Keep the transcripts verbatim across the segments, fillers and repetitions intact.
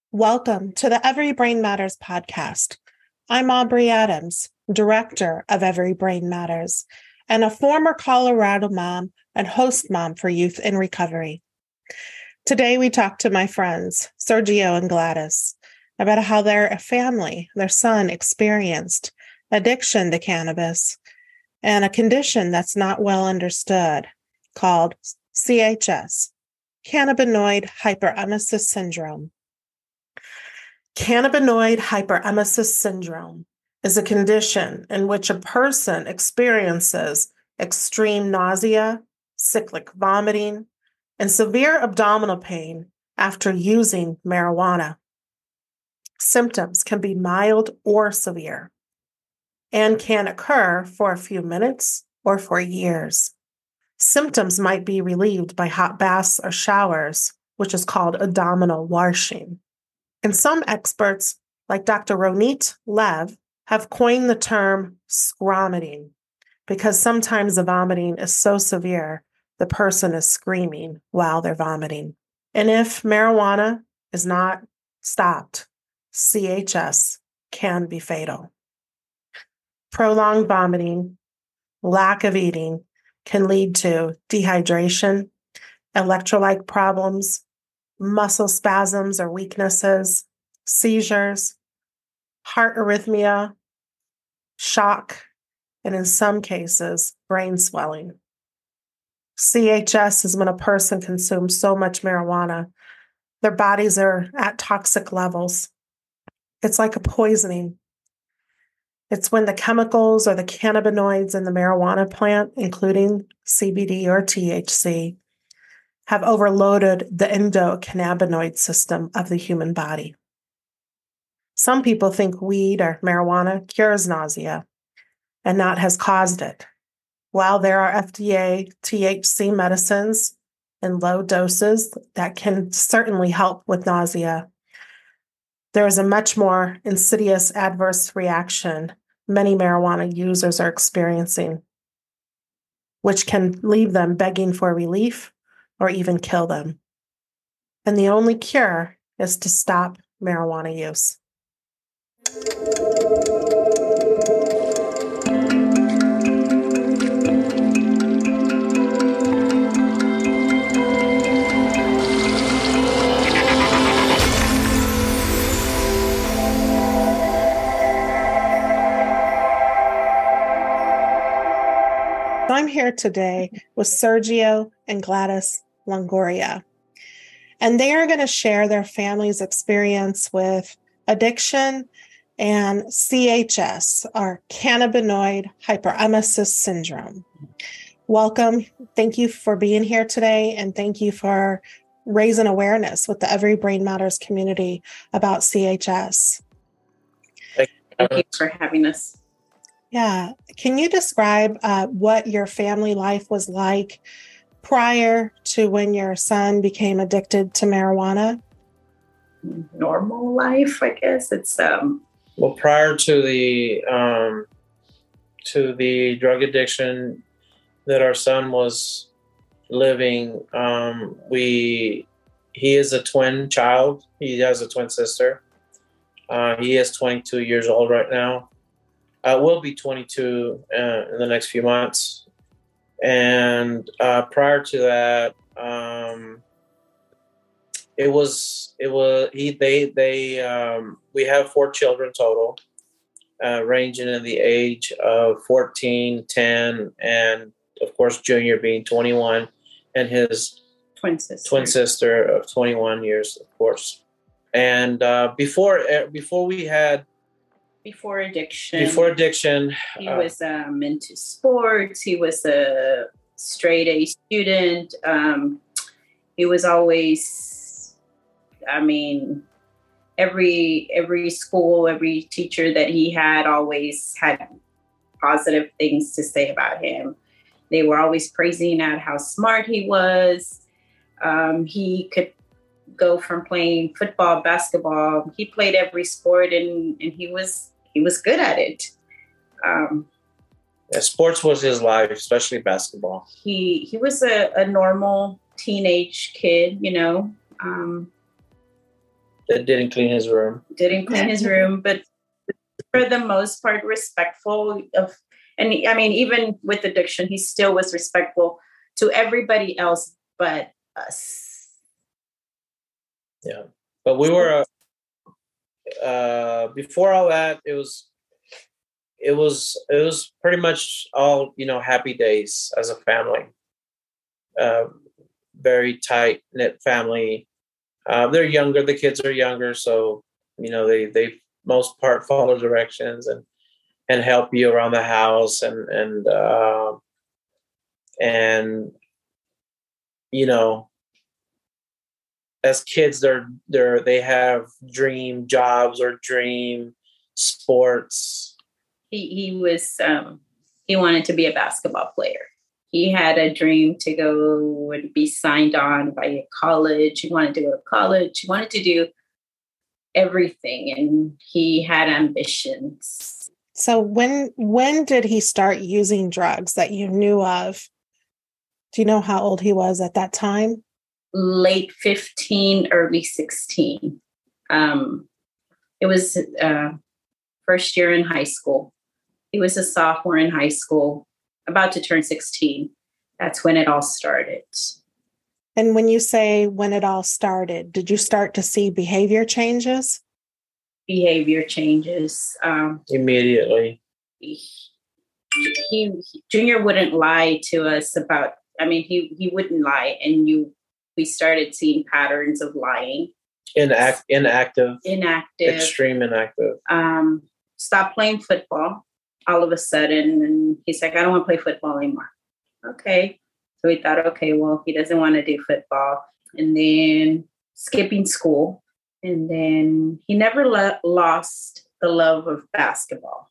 Welcome to the Every Brain Matters podcast. I'm Aubrey Adams, director of Every Brain Matters, and a former Colorado mom and host mom for Youth in Recovery. Today, we talk to my friends, Sergio and Gladys, about how their family, their son, experienced addiction to cannabis and a condition that's not well understood called C H S, cannabinoid hyperemesis syndrome. Cannabinoid hyperemesis syndrome is a condition in which a person experiences extreme nausea, cyclic vomiting, and severe abdominal pain after using marijuana. Symptoms can be mild or severe and can occur for a few minutes or for years. Symptoms might be relieved by hot baths or showers, which is called abdominal washing. And some experts, like Doctor Ronit Lev, have coined the term scromiting because sometimes the vomiting is so severe, the person is screaming while they're vomiting. And if marijuana is not stopped, C H S can be fatal. Prolonged vomiting, lack of eating can lead to dehydration, electrolyte problems, muscle spasms or weaknesses, seizures, heart arrhythmia, shock, and in some cases, brain swelling. C H S is when a person consumes so much marijuana, their bodies are at toxic levels. It's like a poisoning. It's when the chemicals or the cannabinoids in the marijuana plant, including C B D or T H C, have overloaded the endocannabinoid system of the human body. Some people think weed or marijuana cures nausea, and that has caused it. While there are F D A T H C medicines in low doses that can certainly help with nausea, there is a much more insidious adverse reaction many marijuana users are experiencing, which can leave them begging for relief or even kill them. And the only cure is to stop marijuana use. I'm here today with Sergio and Gladys Longoria, and they are going to share their family's experience with addiction and C H S, or cannabinoid hyperemesis syndrome. Welcome. Thank you for being here today, and thank you for raising awareness with the Every Brain Matters community about C H S. Thank you for having us. Yeah. Can you describe uh, what your family life was like prior to when your son became addicted to marijuana? Normal life, I guess. It's um. Well, prior to the um, to the drug addiction that our son was living, um, we he is a twin child. He has a twin sister. Uh, he is twenty-two years old right now. Uh, will be twenty-two uh, in the next few months. And uh, prior to that, um, it was it was he they they um, we have four children total, uh, ranging in the age of fourteen, ten, and of course Junior being twenty-one, and his twin sister twin sister of twenty-one years, of course. And uh, before before we had. Before addiction. Before addiction. He uh, was um, into sports. He was a straight A student. Um, he was always, I mean, every every school, every teacher that he had always had positive things to say about him. They were always praising at how smart he was. Um, he could go from playing football, basketball. He played every sport, and, and he was he was good at it. Um, yeah, sports was his life, especially basketball. He he was a, a normal teenage kid, you know. Um, That didn't clean his room. Didn't clean his room, but for the most part, respectful of, and I mean, even with addiction, he still was respectful to everybody else but us. Yeah. But we were, uh, uh, before all that, it was, it was, it was pretty much all, you know, happy days as a family. Uh, very tight knit family. Uh, they're younger. The kids are younger. So, you know, they, they most part follow directions and, and help you around the house and, and, uh, and, you know, as kids, they're, they're, they have dream jobs or dream sports. He, he was, um, he wanted to be a basketball player. He had a dream to go and be signed on by a college. He wanted to go to college. He wanted to do everything, and he had ambitions. So when when did he start using drugs that you knew of? Do you know how old he was at that time? Late fifteen, early sixteen. Um, it was uh, first year in high school. He was a sophomore in high school, about to turn sixteen. That's when it all started. And when you say when it all started, did you start to see behavior changes? Behavior changes. Um, Immediately. He, he Junior wouldn't lie to us about, I mean, he, he wouldn't lie. And you, we started seeing patterns of lying. Inact, inactive. Inactive. Extreme inactive. Um, stopped playing football all of a sudden. And he's like, I don't want to play football anymore. Okay. So we thought, okay, well, he doesn't want to do football. And then skipping school. And then he never le- lost the love of basketball.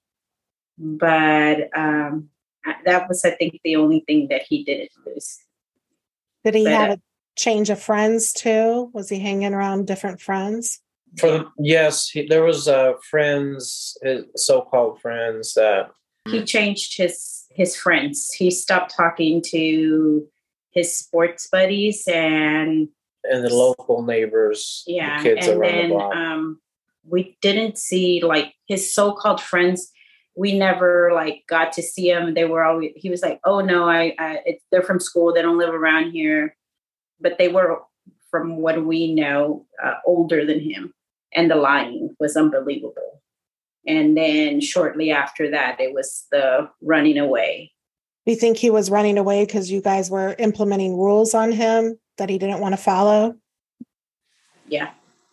But um, that was, I think, the only thing that he didn't lose. Did he but, have uh, a change of friends too? Was he hanging around different friends? For the, yes, he, there was uh, friends, his so-called friends that he changed his his friends. He stopped talking to his sports buddies and and the local neighbors, yeah, the kids and around then the block. Um, we didn't see like his so-called friends. We never like got to see him. They were always. He was like, "Oh no, I, I it, they're from school. They don't live around here," but they were, from what we know, uh, older than him. And the lying was unbelievable. And then shortly after that, it was the running away. Do you think he was running away because you guys were implementing rules on him that he didn't want to follow? Yeah.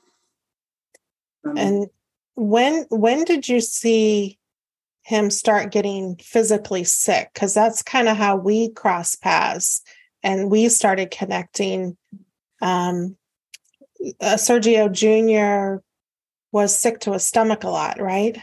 Um, And when when did you see him start getting physically sick? Because that's kind of how we crossed paths and we started connecting. Um, uh, Sergio Junior was sick to his stomach a lot, right?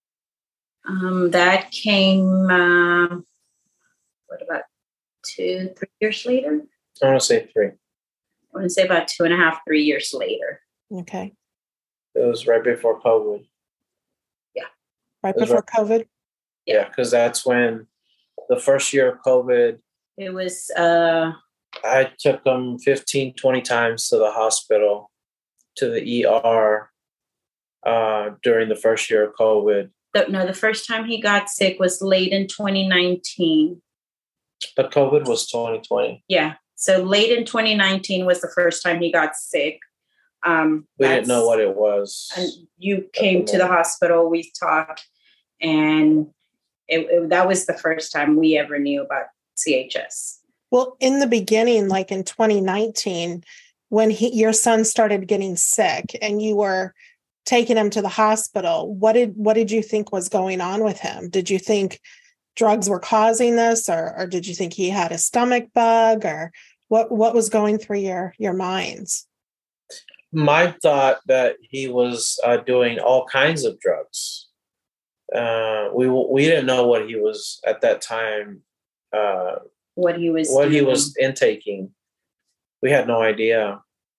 um, that came, um, what about two, three years later? I want to say three. I want to say about two and a half, three years later. Okay. It was right before COVID. Yeah. Right before right. COVID? Yeah, because that's when the first year of COVID, it was, uh, I took him fifteen, twenty times to the hospital, to the E R uh, during the first year of COVID. The, no, the first time he got sick was late in twenty nineteen. But COVID was twenty twenty. Yeah. So late in twenty nineteen was the first time he got sick. Um, we didn't know what it was. And you came the to the hospital, we talked, and it, it, that was the first time we ever knew about C H S. Well, in the beginning, like in twenty nineteen, when he, your son started getting sick and you were taking him to the hospital, what did what did you think was going on with him? Did you think drugs were causing this, or, or did you think he had a stomach bug, or what what was going through your your minds? My thought that he was uh, doing all kinds of drugs. Uh, we we didn't know what he was at that time. Uh, what he was what doing. he was intaking. We had no idea.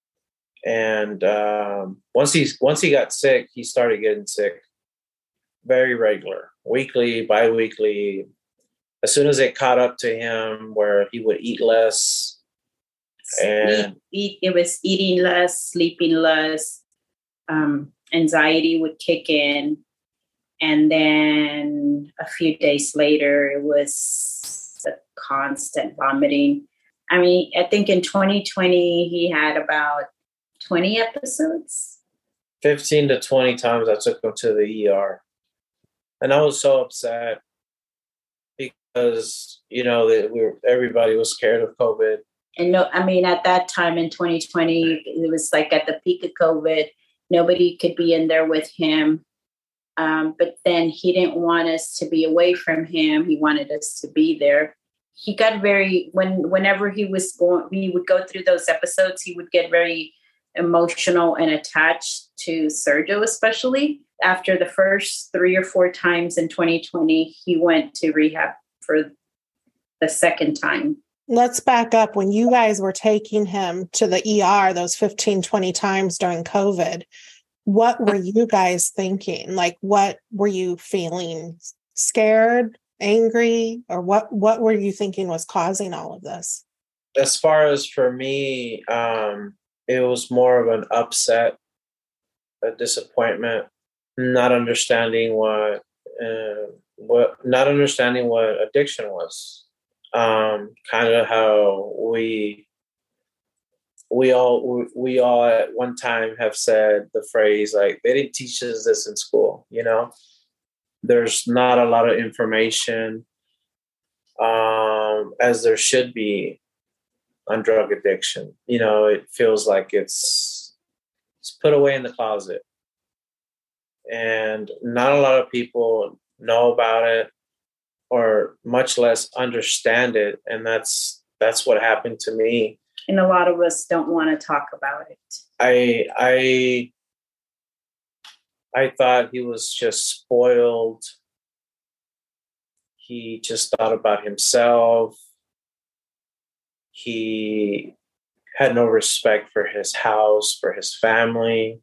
And um, once he once he got sick, he started getting sick very regular, weekly, biweekly. As soon as it caught up to him, where he would eat less, and eat, eat, it was eating less, sleeping less, um, anxiety would kick in. And then a few days later, it was the constant vomiting. I mean, I think in twenty twenty, he had about twenty episodes. fifteen to twenty times I took him to the E R. And I was so upset because, you know, that we were, everybody was scared of COVID. And no, I mean, at that time in twenty twenty, it was like at the peak of COVID. Nobody could be in there with him. Um, but then he didn't want us to be away from him. He wanted us to be there. He got very, when whenever he was going, we would go through those episodes, he would get very emotional and attached to Sergio, especially after the first three or four times in twenty twenty, he went to rehab for the second time. Let's back up. When you guys were taking him to the E R those fifteen, twenty times during COVID, what were you guys thinking? Like, what were you feeling? Scared, angry, or what, what were you thinking was causing all of this? As far as for me, um, it was more of an upset, a disappointment, not understanding what, uh, what, not understanding what addiction was. Um, kind of how we, we all, we all at one time have said the phrase, like, they didn't teach us this in school, you know? There's not a lot of information, um, as there should be on drug addiction. You know, it feels like it's, it's put away in the closet. And not a lot of people know about it, or much less understand it. And that's that's what happened to me. And a lot of us don't want to talk about it. I I I thought he was just spoiled. He just thought about himself. He had no respect for his house, for his family.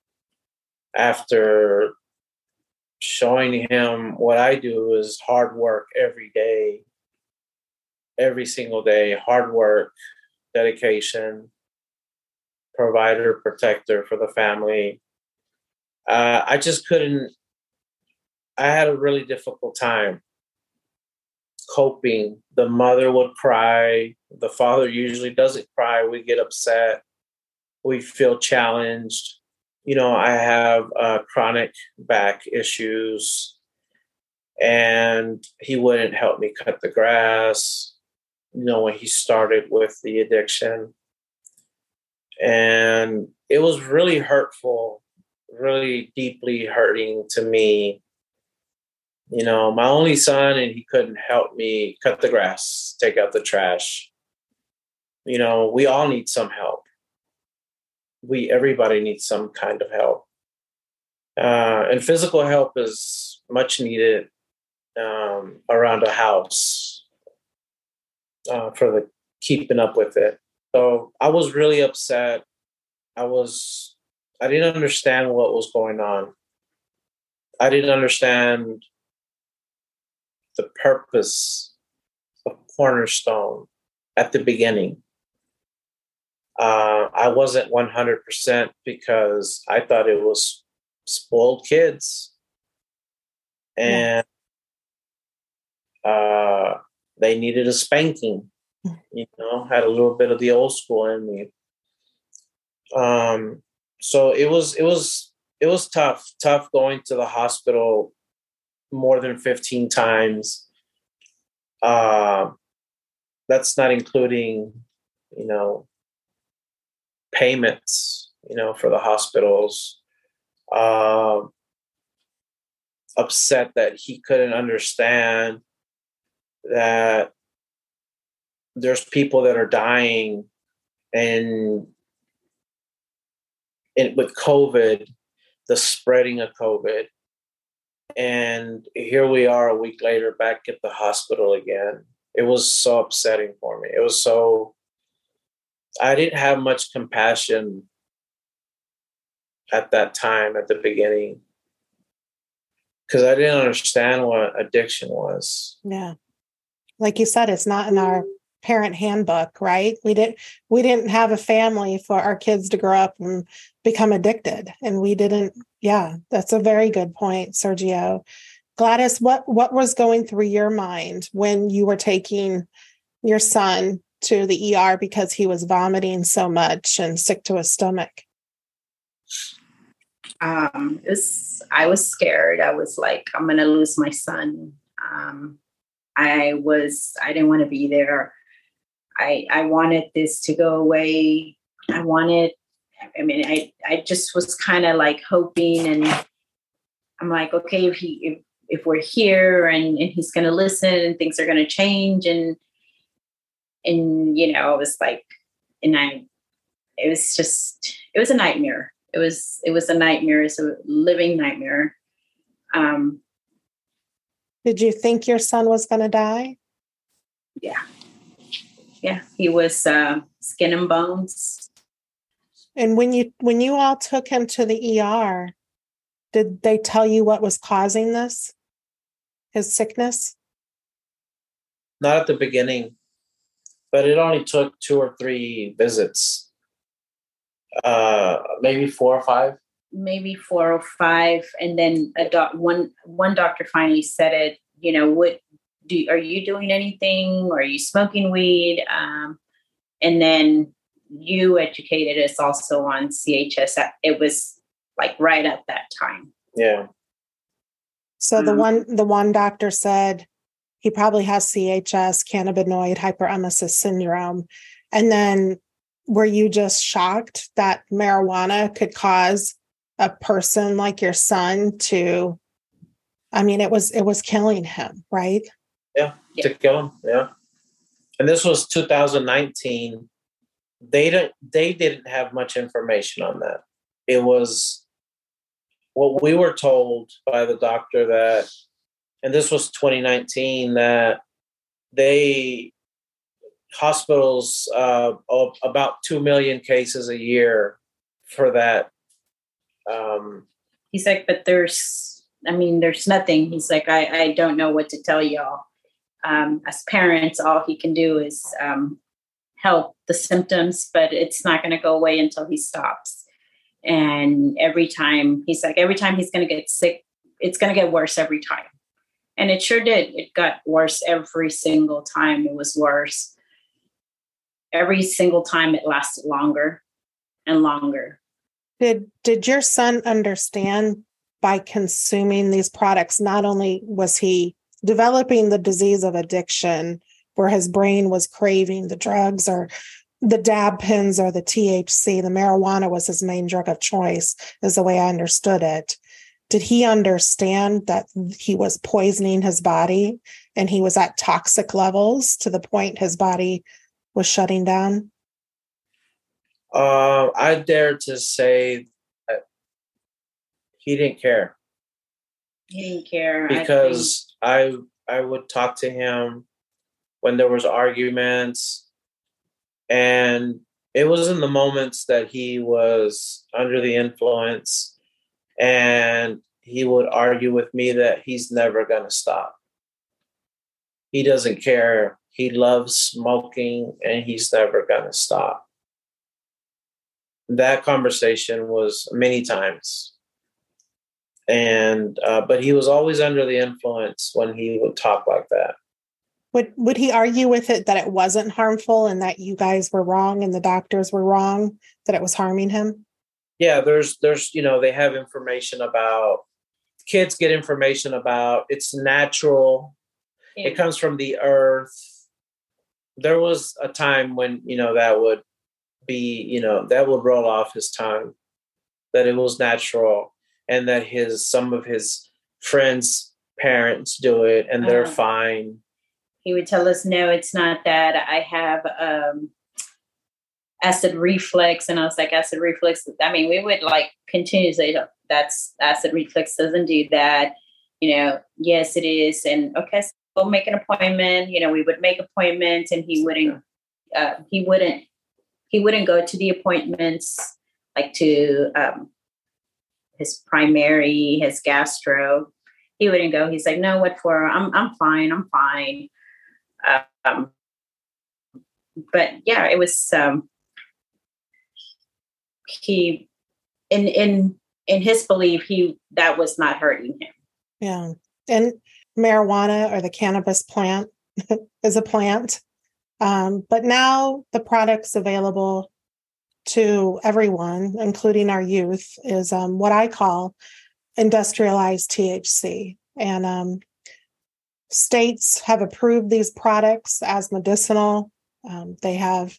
After showing him what I do is hard work every day, every single day, hard work, dedication, provider, protector for the family. Uh, I just couldn't, I had a really difficult time coping. The mother would cry. The father usually doesn't cry. We get upset. We feel challenged. You know, I have uh, chronic back issues, and he wouldn't help me cut the grass, you know, when he started with the addiction. And it was really hurtful, really deeply hurting to me. You know, my only son, and he couldn't help me cut the grass, take out the trash. You know, we all need some help. We, everybody needs some kind of help. Uh, and physical help is much needed um, around a house uh, for the keeping up with it. So I was really upset. I was, I didn't understand what was going on. I didn't understand the purpose of Cornerstone at the beginning. Uh, I wasn't one hundred percent because I thought it was spoiled kids. And uh, they needed a spanking. You know, had a little bit of the old school in me. Um, so it was, it was, it was tough, tough going to the hospital more than fifteen times. Uh, that's not including, you know, payments, you know, for the hospitals. Uh, upset that he couldn't understand that there's people that are dying, and, and with COVID, the spreading of COVID. And here we are a week later back at the hospital again. It was so upsetting for me. It was so, I didn't have much compassion at that time, at the beginning, because I didn't understand what addiction was. Yeah. Like you said, it's not in our parent handbook, right? We didn't we didn't have a family for our kids to grow up and become addicted. And we didn't, yeah, that's a very good point, Sergio. Gladys, what what was going through your mind when you were taking your son to the E R because he was vomiting so much and sick to his stomach? Um, it was, I was scared. I was like, I'm going to lose my son. Um, I was, I didn't want to be there. I, I wanted this to go away. I wanted, I mean, I, I just was kind of like hoping, and I'm like, okay, if he, if, if we're here and, and he's going to listen and things are going to change. And, and, you know, I was like, and I, it was just, it was a nightmare. It was, it was a nightmare. It's a living nightmare. Um, Did you think your son was going to die? Yeah. Yeah. He was uh, skin and bones. And when you, when you all took him to the E R, did they tell you what was causing this? His sickness? Not at the beginning, but it only took two or three visits. Uh, maybe four or five. Maybe four or five, and then a doc, one one doctor finally said it. You know, what do are you doing anything? Or are you smoking weed? Um, and then you educated us also on C H S. It was like right at that time. Yeah. So um, the one the one doctor said he probably has C H S, cannabinoid hyperemesis syndrome, and then were you just shocked that marijuana could cause a person like your son to, I mean, it was, it was killing him, right? Yeah, Yeah. to kill him. Yeah. And this was two thousand nineteen. They didn't, they didn't have much information on that. It was what we were told by the doctor that, and this was twenty nineteen, that they, hospitals, uh, about two million cases a year for that. Um, He's like, but there's, I mean, there's nothing. He's like, I, I don't know what to tell y'all. Um, as parents, all he can do is um, help the symptoms, but it's not going to go away until he stops. And every time, he's like, every time he's going to get sick, it's going to get worse every time. And it sure did. It got worse every single time. It was worse. Every single time it lasted longer and longer. Did did your son understand by consuming these products, not only was he developing the disease of addiction where his brain was craving the drugs or the dab pens or the T H C, the marijuana was his main drug of choice, is the way I understood it. Did he understand that he was poisoning his body and he was at toxic levels to the point his body was shutting down? Uh, I dare to say that he didn't care. He didn't care. Because I, I I would talk to him when there was arguments, and it was in the moments that he was under the influence, and he would argue with me that he's never going to stop. He doesn't care. He loves smoking, and he's never going to stop. That conversation was many times. And, uh, but he was always under the influence when he would talk like that. Would would he argue with it that it wasn't harmful and that you guys were wrong and the doctors were wrong, that it was harming him? Yeah, there's, there's, you know, they have information about, kids get information about, it's natural. Yeah. It comes from the earth. There was a time when, you know, that would be, you know, that would roll off his tongue, that it was natural, and that his, some of his friends' parents do it and they're Uh, fine. He would tell us, no, it's not that. I have um, acid reflux. And I was like, acid reflux. I mean, we would like continue to say, that's acid reflux doesn't do that. You know, yes, it is. And okay, so we'll make an appointment. You know, we would make appointments and he wouldn't, uh, he wouldn't, he wouldn't go to the appointments, like to um, his primary, his gastro. He wouldn't go. He's like, no, what for? I'm, I'm fine. I'm fine. Um, but yeah, it was um, he in in in his belief he that was not hurting him. Yeah, and marijuana or the cannabis plant is a plant, um, but now the products available to everyone, including our youth, is um, what I call industrialized T H C, and um, states have approved these products as medicinal. Um, they have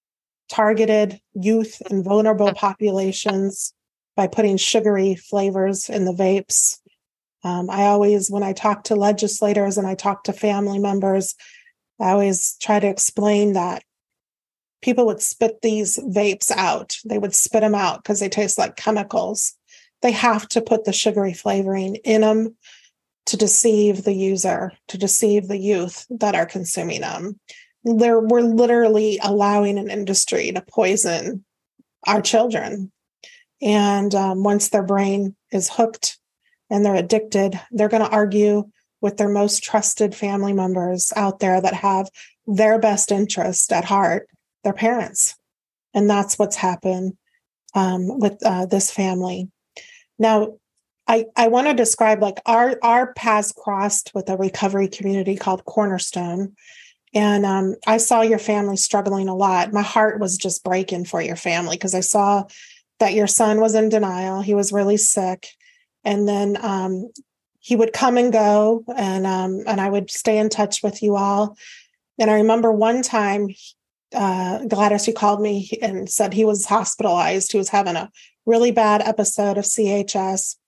targeted youth and vulnerable populations by putting sugary flavors in the vapes. Um, I always, when I talk to legislators and I talk to family members, I always try to explain that people would spit these vapes out. They would spit them out because they taste like chemicals. They have to put the sugary flavoring in them to deceive the user, to deceive the youth that are consuming them. They're, we're literally allowing an industry to poison our children. And um, once their brain is hooked and they're addicted, they're going to argue with their most trusted family members out there that have their best interest at heart, their parents. And that's what's happened um, with uh, this family. Now, I, I want to describe like our, our paths crossed with a recovery community called Cornerstone. And um, I saw your family struggling a lot. My heart was just breaking for your family because I saw that your son was in denial. He was really sick. And then um, he would come and go, and um, and I would stay in touch with you all. And I remember one time, uh, Gladys, you called me and said he was hospitalized. He was having a really bad episode of C H S.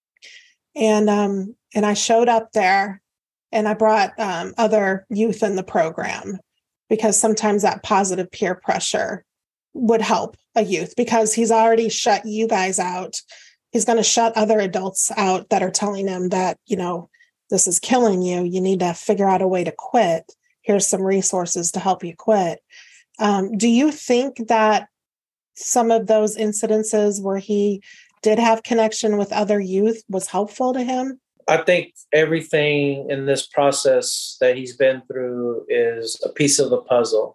And um, and I showed up there, and I brought um, other youth in the program because sometimes that positive peer pressure would help a youth because he's already shut you guys out. He's going to shut other adults out that are telling him that, you know, this is killing you. You need to figure out a way to quit. Here's some resources to help you quit. Um, do you think that some of those incidences where he did have connection with other youth was helpful to him? I think everything in this process that he's been through is a piece of the puzzle.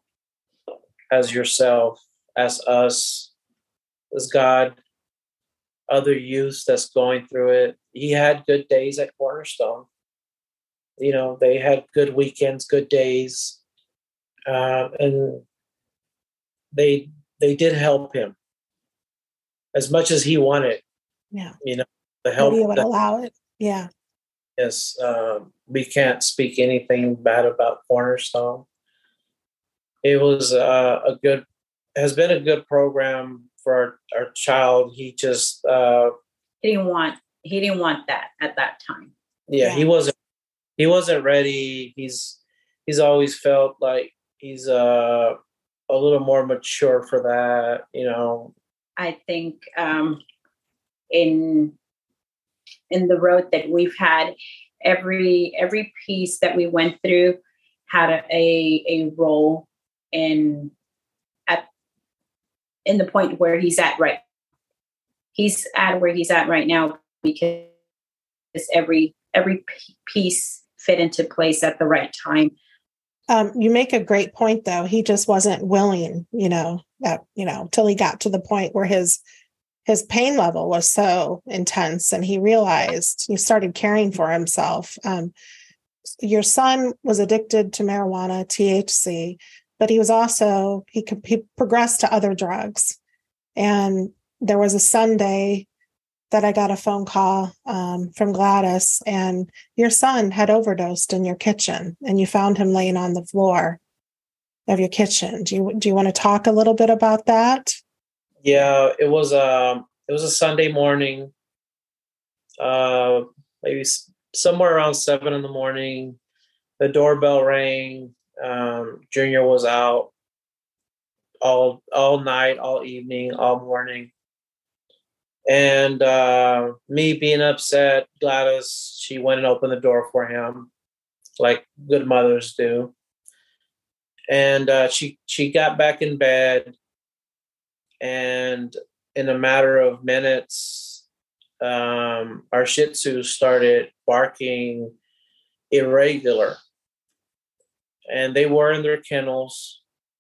As yourself, as us, as God, other youth that's going through it. He had good days at Cornerstone. You know, they had good weekends, good days, uh, and they they did help him as much as he wanted. Yeah, you know, the help maybe it would that, allow it. Yeah. Yes, um, we can't speak anything bad about Cornerstone. It was uh, a good, has been a good program for our, our child. He just uh, he didn't want he didn't want that at that time. Yeah, Yeah. he wasn't he wasn't ready. He's he's always felt like he's uh, a little more mature for that. You know, I think um, in in the road that we've had, every every piece that we went through had a a, a role in at in the point where he's at right. He's at where he's at right now because every every piece fit into place at the right time. Um, you make a great point, though. He just wasn't willing, you know, that, you know, till he got to the point where his his pain level was so intense, and he realized he started caring for himself. Um, your son was addicted to marijuana, T H C, but he was also he could he progressed to other drugs. And there was a Sunday that I got a phone call um, from Gladys, and your son had overdosed in your kitchen, and you found him laying on the floor of your kitchen. Do you do you want to talk a little bit about that? Yeah, it was um it was a Sunday morning, uh, maybe somewhere around seven in the morning. The doorbell rang. Um, Junior was out all all night, all evening, all morning. And uh, me being upset, Gladys, she went and opened the door for him, like good mothers do. And uh, she she got back in bed, and in a matter of minutes, um, our Shih Tzu started barking irregular, and they were in their kennels.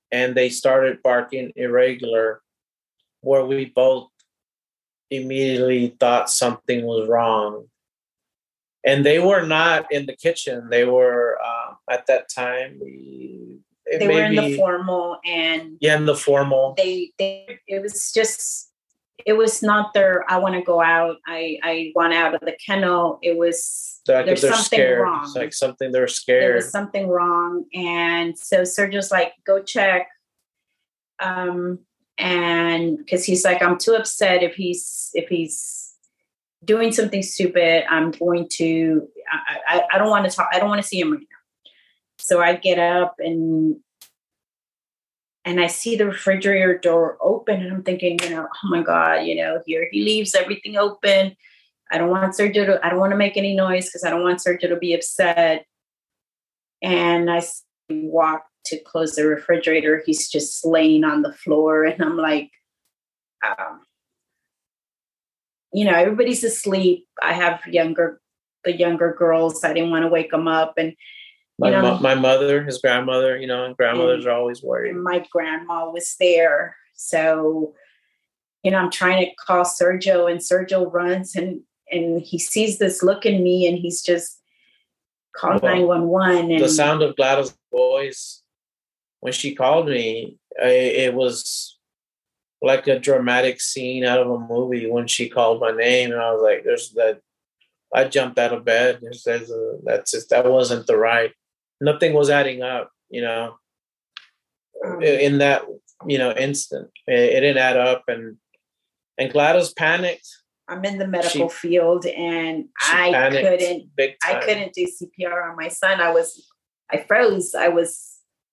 and they started barking irregular, where we both immediately thought something was wrong. And they were not in the kitchen. They were uh, at that time. We, they were in the formal, and yeah, in the formal. They, they, it was just, it was not their. I want to go out. I, I want out of the kennel. It was like there's they're something scared. wrong. It's like something they're scared. There was something wrong, and so Sergio's like, go check. Um, and because he's like, I'm too upset if he's if he's doing something stupid. I'm going to. I, I, I don't want to talk. I don't want to see him right now. So I get up and and I see the refrigerator door open, and I'm thinking, you know, oh my God, you know, here he leaves everything open. I don't want Sergio to. I don't want to make any noise because I don't want Sergio to be upset. And I walk to close the refrigerator. He's just laying on the floor, and I'm like, um, you know, everybody's asleep. I have younger, the younger girls. I didn't want to wake them up, and my you know, mo- my mother, his grandmother, you know, and grandmothers and, are always worried. And my grandma was there, so you know, I'm trying to call Sergio, and Sergio runs and and he sees this look in me, and he's just called well, nine one one. And the sound of Gladys' voice when she called me, I, it was like a dramatic scene out of a movie when she called my name, and I was like, "There's that." I jumped out of bed. There's, there's a, that's just, that wasn't the right. Nothing was adding up, you know. Um, in that, you know, instant, it, it didn't add up, and and Gladys panicked. I'm in the medical she, field, and I couldn't. I couldn't do C P R on my son. I was, I froze. I was.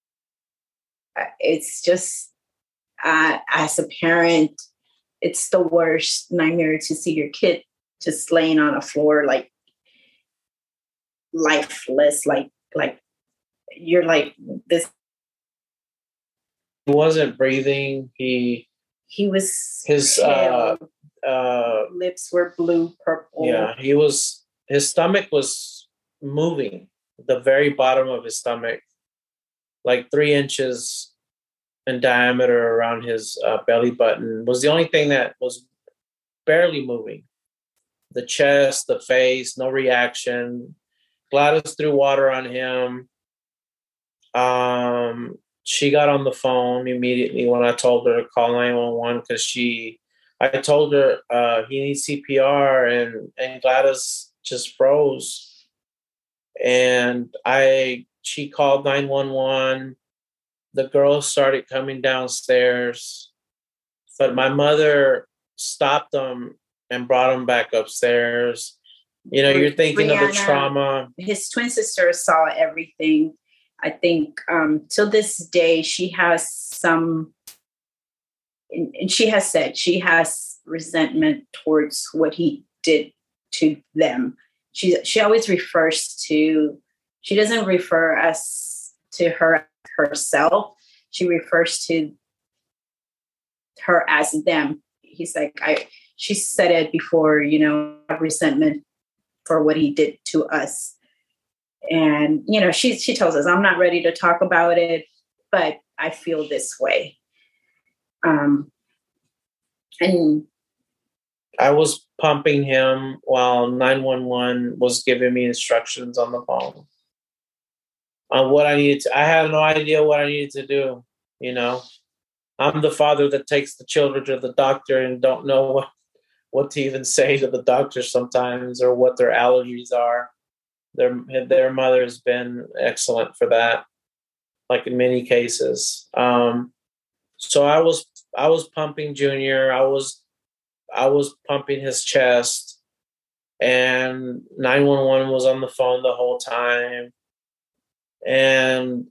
It's just, uh, as a parent, it's the worst nightmare to see your kid just laying on a floor, like lifeless, like like you're like this. He wasn't breathing. He he was his uh, uh, lips were blue purple. Yeah, he was. His stomach was moving. The very bottom of his stomach, like three inches in diameter around his uh, belly button, was the only thing that was barely moving. The chest, the face, no reaction. Gladys threw water on him. Um, she got on the phone immediately when I told her to call nine one one because she, I told her uh, he needs C P R, and, and Gladys just froze. And I, she called nine one one. The girls started coming downstairs, but my mother stopped them and brought him back upstairs. You know, you're thinking Brianna, of the trauma. His twin sister saw everything. I think um, till this day, she has some, and, and she has said she has resentment towards what he did to them. She she always refers to, she doesn't refer us to her herself. She refers to her as them. He's like, I, she said it before, you know, resentment for what he did to us. And, you know, she, she tells us, I'm not ready to talk about it, but I feel this way. Um, and I was pumping him while nine one one was giving me instructions on the phone on what I needed to. I had no idea what I needed to do. You know, I'm the father that takes the children to the doctor and don't know what, what to even say to the doctor sometimes, or what their allergies are. Their their mother has been excellent for that, like in many cases. Um, so I was I was pumping Junior. I was I was pumping his chest, and nine one one was on the phone the whole time. And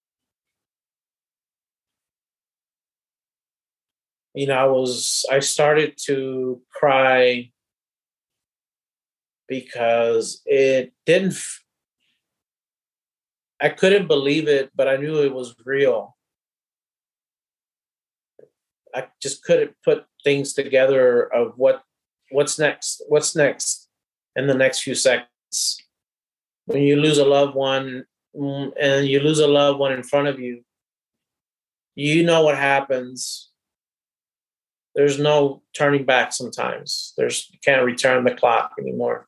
you know, I was I started to cry because it didn't, I couldn't believe it, but I knew it was real. I just couldn't put things together of what, what's next, what's next in the next few seconds. When you lose a loved one and you lose a loved one in front of you, you know what happens. There's no turning back sometimes. There's you can't return the clock anymore.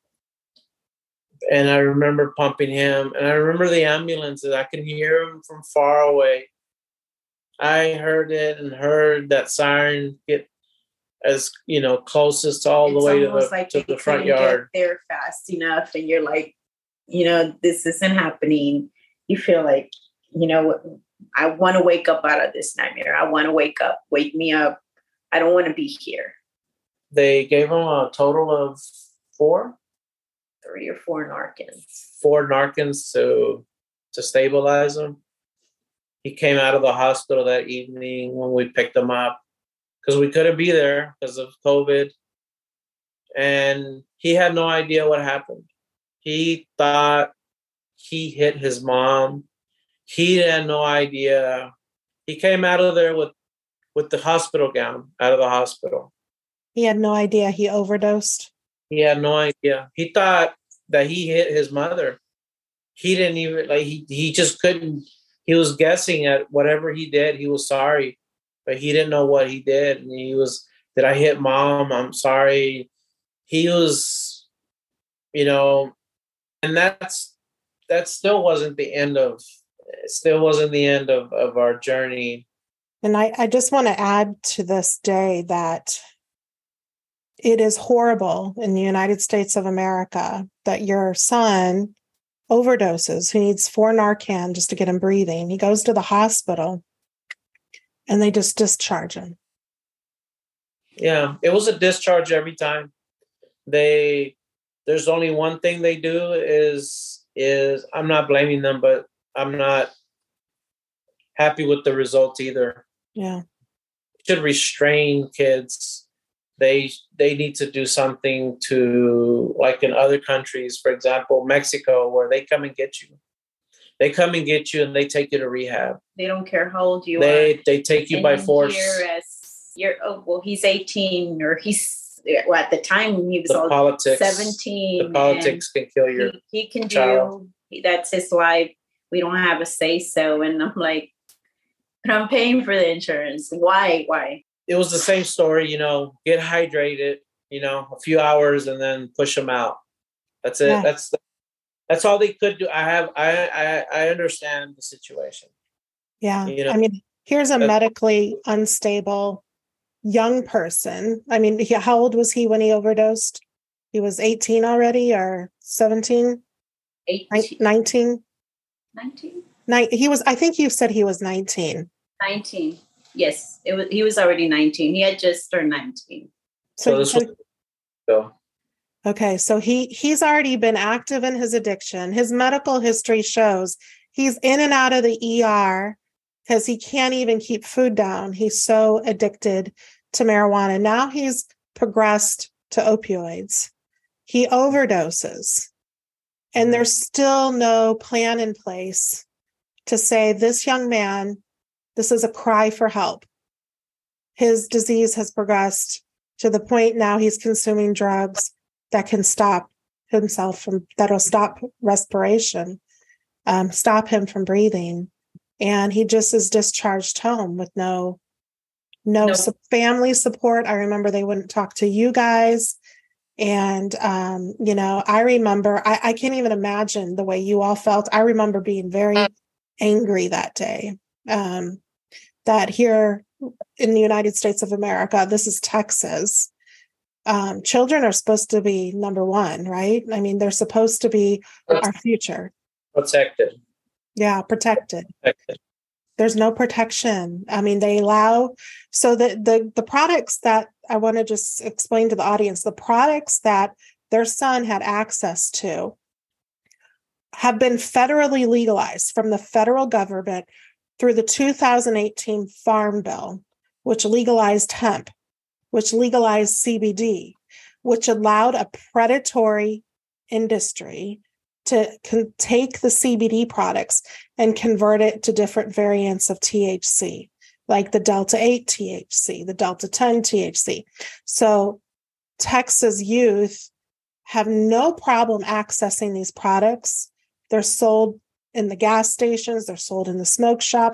And I remember pumping him, and I remember the ambulances. I can hear them from far away. I heard it and heard that siren get as, you know, closest to all it's the way to almost the, like to they the front couldn't yard. get there fast enough, and you're like, you know, this isn't happening. You feel like, you know, I want to wake up out of this nightmare. I want to wake up. Wake me up. I don't want to be here. They gave him a total of four? Three or four Narcans. Four Narcans to to stabilize him. He came out of the hospital that evening when we picked him up because we couldn't be there because of COVID. And he had no idea what happened. He thought he hit his mom. He had no idea. He came out of there with, with the hospital gown out of the hospital. He had no idea he overdosed. He had no idea. He thought that he hit his mother. He didn't even, like, he, he just couldn't, he was guessing at whatever he did. He was sorry, but he didn't know what he did. And he was, did I hit mom? I'm sorry. He was, you know, and that's, that still wasn't the end of, it still wasn't the end of, of our journey. And I, I just want to add to this day that it is horrible in the United States of America that your son overdoses, who needs four Narcan just to get him breathing. He goes to the hospital and they just discharge him. Yeah, it was a discharge every time. They, there's only one thing they do is, is I'm not blaming them, but I'm not happy with the results either. Yeah. Should restrain kids. They they need to do something to, like in other countries, for example, Mexico, where they come and get you. They come and get you and they take you to rehab. They don't care how old you they, are. They take you and by force. You're, as, you're, oh, well, he's eighteen or he's, well, at the time he was the all politics, seventeen. The politics can kill your he, he can child. do, that's his life. We don't have a say so. And I'm like, but I'm paying for the insurance. Why? Why? It was the same story, you know, get hydrated, you know, a few hours and then push them out. That's it. Yeah. That's that's all they could do. I have, I, I, I understand the situation. Yeah. You know? I mean, here's a medically unstable young person. I mean, he, how old was he when he overdosed? He was eighteen already or seventeen? eighteen. nineteen? nineteen? Nine, he was, I think you said he was nineteen. nineteen. Yes, it was. He was already nineteen. He had just turned nineteen. So, so this was, okay, so he he's already been active in his addiction. His medical history shows he's in and out of the E R because he can't even keep food down. He's so addicted to marijuana. Now he's progressed to opioids. He overdoses, and there's still no plan in place to say this young man, this is a cry for help. His disease has progressed to the point now he's consuming drugs that can stop himself from, that'll stop respiration, um, stop him from breathing. And he just is discharged home with no, no nope. su- family support. I remember they wouldn't talk to you guys. And, um, you know, I remember, I, I can't even imagine the way you all felt. I remember being very angry that day. Um, that here in the United States of America, this is Texas, um, children are supposed to be number one, right? I mean, they're supposed to be our future. Protected. Yeah, protected. Protected. There's no protection. I mean, they allow, so the, the, the products that I want to just explain to the audience, the products that their son had access to have been federally legalized from the federal government through the two thousand eighteen Farm Bill, which legalized hemp, which legalized C B D, which allowed a predatory industry to con- take the C B D products and convert it to different variants of T H C, like the Delta eight T H C, the Delta ten T H C. So Texas youth have no problem accessing these products. They're sold in the gas stations, they're sold in the smoke shops,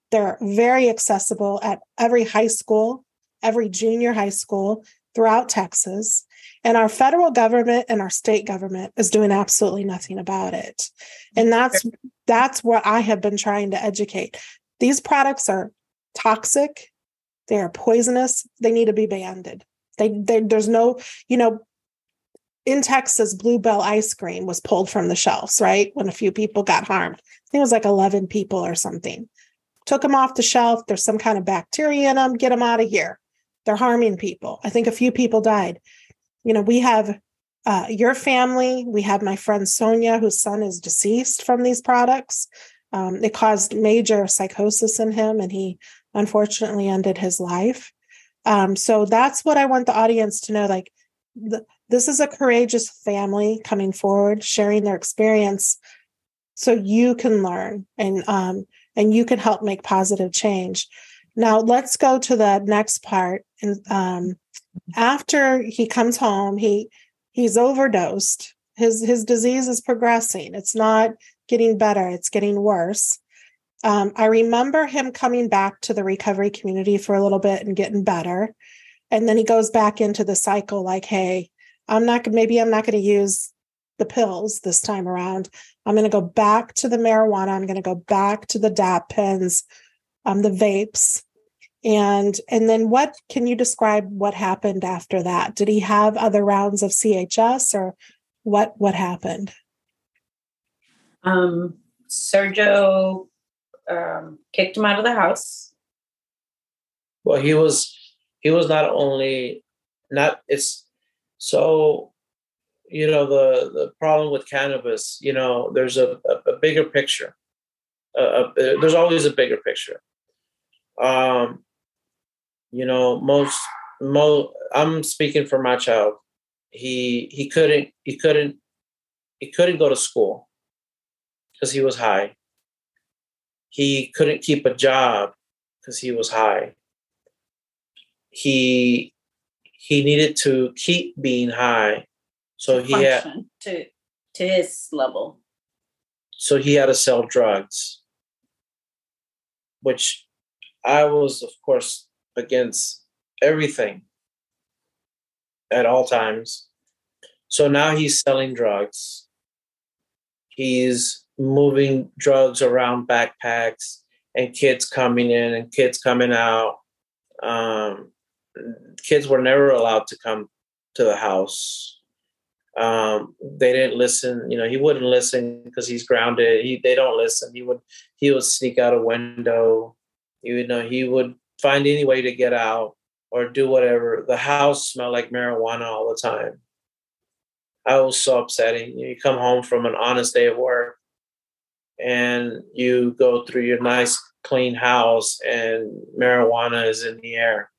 They're very accessible at every high school, every junior high school throughout Texas. And our federal government and our state government is doing absolutely nothing about it. And that's that's what I have been trying to educate. These products are toxic. They are poisonous. They need to be banned. They, they there's no, you know, in Texas, Bluebell ice cream was pulled from the shelves, right? When a few people got harmed. I think it was like eleven people or something. Took them off the shelf. There's some kind of bacteria in them. Get them out of here. They're harming people. I think a few people died. You know, we have uh, your family. We have my friend Sonia, whose son is deceased from these products. Um, it caused major psychosis in him, and he unfortunately ended his life. Um, so that's what I want the audience to know. Like, the, this is a courageous family coming forward, sharing their experience so you can learn and um, and you can help make positive change. Now, let's go to the next part. And um, after he comes home, he he's overdosed. His his disease is progressing. It's not getting better. It's getting worse. Um, I remember him coming back to the recovery community for a little bit and getting better. And then he goes back into the cycle like, hey, I'm not, maybe I'm not going to use the pills this time around. I'm going to go back to the marijuana. I'm going to go back to the dab pens, um, the vapes. And, and then what, can you describe what happened after that? Did he have other rounds of C H S, or what, what happened? Um, Sergio um, kicked him out of the house. Well, he was, he was not only not, it's so, you know, the, the problem with cannabis, you know, there's a, a, a bigger picture. Uh, a, there's always a bigger picture. Um, you know, most, mo I'm speaking for my child. He, he couldn't, he couldn't, he couldn't go to school because he was high. He couldn't keep a job because he was high. He, he needed to keep being high. So he had to, to his level. So he had to sell drugs, which I was, of course, against everything at all times. So now he's selling drugs. He's moving drugs around backpacks, and kids coming in and kids coming out. Um, kids were never allowed to come to the house. Um, they didn't listen. You know, he wouldn't listen because he's grounded. He, they don't listen. He would, he would sneak out a window. You know, he would find any way to get out or do whatever. The house smelled like marijuana all the time. I was so upsetting. You come home from an honest day of work and you go through your nice, clean house and marijuana is in the air.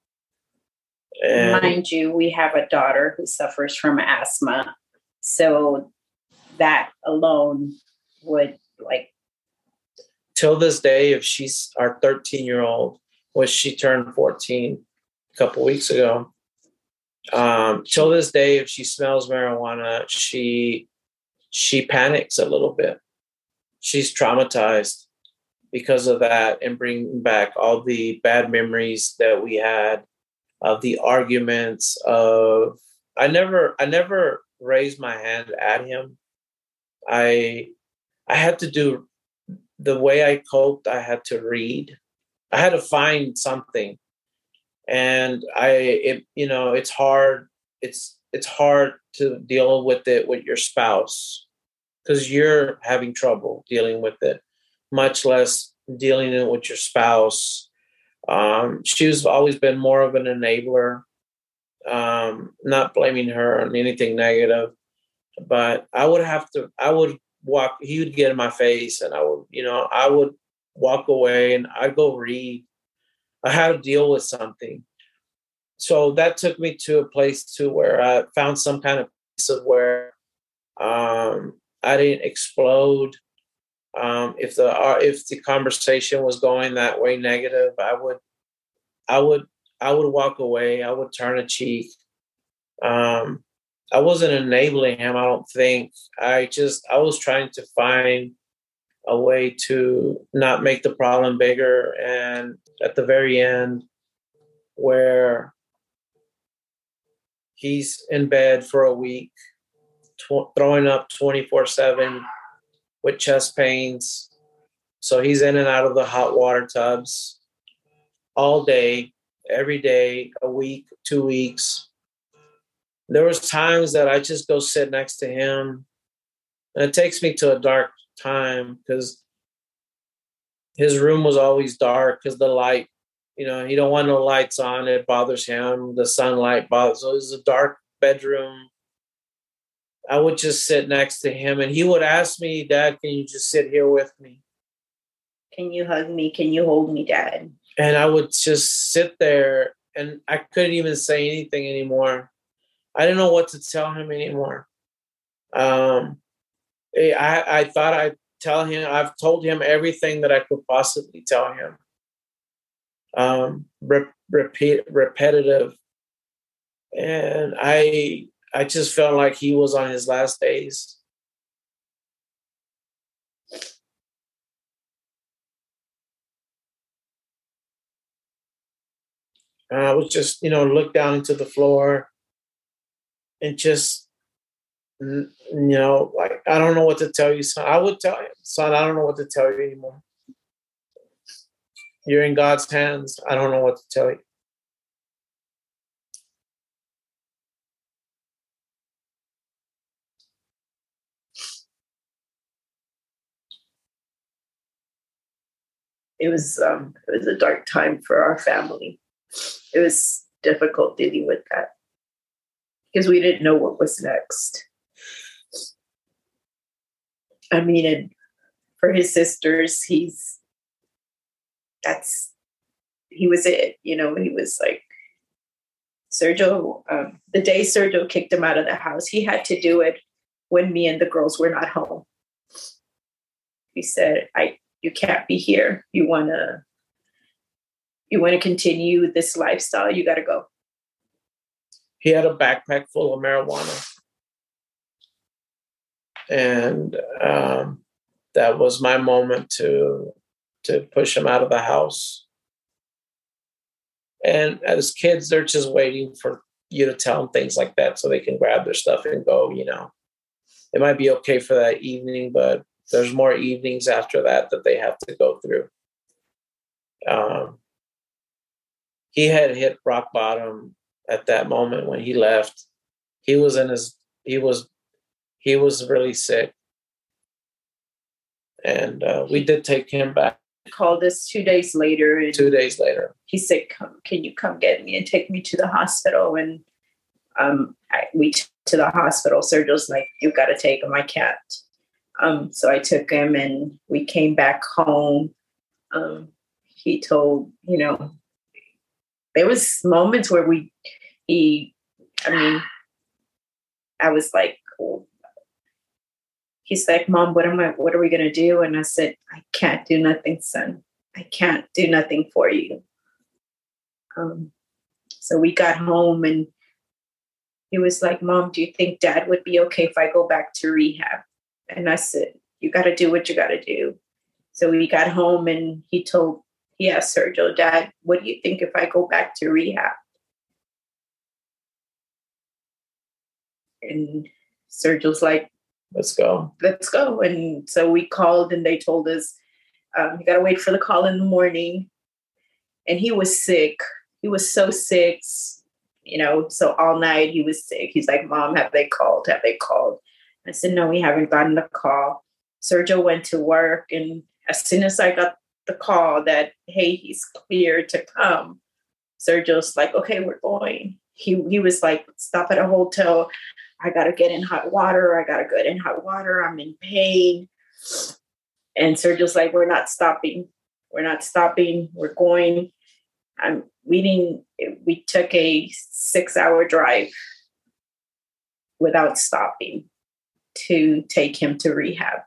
And mind you, we have a daughter who suffers from asthma. So that alone would, like, till this day, if she's our thirteen year old, which she turned fourteen a couple weeks ago, um, till this day, if she smells marijuana, she, she panics a little bit. She's traumatized because of that, and bringing back all the bad memories that we had of the arguments of, I never, I never raised my hand at him. I, I had to do the way I coped. I had to read. I had to find something, and I, it, you know, it's hard. It's, it's hard to deal with it with your spouse because you're having trouble dealing with it, much less dealing it with your spouse. Um, she's always been more of an enabler, um, not blaming her on anything negative, but I would have to, I would walk, he would get in my face and I would, you know, I would walk away and I'd go read. I had to deal with something. So that took me to a place too where I found some kind of piece of where um, I didn't explode. Um, if the uh, if the conversation was going that way negative, I would, I would, I would walk away. I would turn a cheek. Um, I wasn't enabling him. I don't think. I just I was trying to find a way to not make the problem bigger. And at the very end, where he's in bed for a week, tw- throwing up twenty-four seven with chest pains. So he's in and out of the hot water tubs all day, every day, a week, two weeks. There was times that I just go sit next to him, and it takes me to a dark time because his room was always dark because the light, you know, he don't want no lights on. It bothers him. The sunlight bothers. So it was a dark bedroom. I would just sit next to him, and he would ask me, "Dad, can you just sit here with me? Can you hug me? Can you hold me, Dad?" And I would just sit there, and I couldn't even say anything anymore. I didn't know what to tell him anymore. Um, I, I thought I'd tell him, I've told him everything that I could possibly tell him. Um, re- repeat, repetitive. And I, I just felt like he was on his last days. And I was just, you know, look down into the floor and just, you know, like, I don't know what to tell you, son. I would tell him, son, I don't know what to tell you anymore. You're in God's hands. I don't know what to tell you. It was um, it was a dark time for our family. It was difficult dealing with that because we didn't know what was next. I mean, and for his sisters, he's that's he was it. You know, he was like Sergio. Um, the day Sergio kicked him out of the house, he had to do it when me and the girls were not home. He said, "I." You can't be here. You wanna, you wanna continue this lifestyle. You gotta go." He had a backpack full of marijuana, and um, that was my moment to to push him out of the house. And as kids, they're just waiting for you to tell them things like that so they can grab their stuff and go. You know, it might be okay for that evening, but there's more evenings after that that they have to go through. Um, he had hit rock bottom at that moment when he left. He was in his, he was, he was really sick. And uh, we did take him back. He called us two days later. And two days later. He said, "Come, can you come get me and take me to the hospital?" And um, I, we t- to the hospital. Sergio's like, "You got to take him. I can't." Um, so I took him and we came back home. Um, he told, you know, there was moments where we, he, I mean, I was like, oh. He's like, "Mom, what am I, what are we going to do?" And I said, "I can't do nothing, son. I can't do nothing for you." Um, so we got home and he was like, "Mom, do you think Dad would be okay if I go back to rehab?" And I said, "You got to do what you got to do." So we got home and he told, he asked Sergio, "Dad, what do you think if I go back to rehab?" And Sergio's like, "Let's go. Let's go." And so we called and they told us, um, you got to wait for the call in the morning. And he was sick. He was so sick, you know, so all night he was sick. He's like, "Mom, have they called? Have they called?" I said, "No, we haven't gotten the call." Sergio went to work, and as soon as I got the call that, hey, he's clear to come, Sergio's like, "Okay, we're going." He he was like, "Stop at a hotel. I got to get in hot water. I got to get in hot water. I'm in pain." And Sergio's like, "We're not stopping. We're not stopping. We're going." I'm we didn't, we took a six hour drive without stopping to take him to rehab.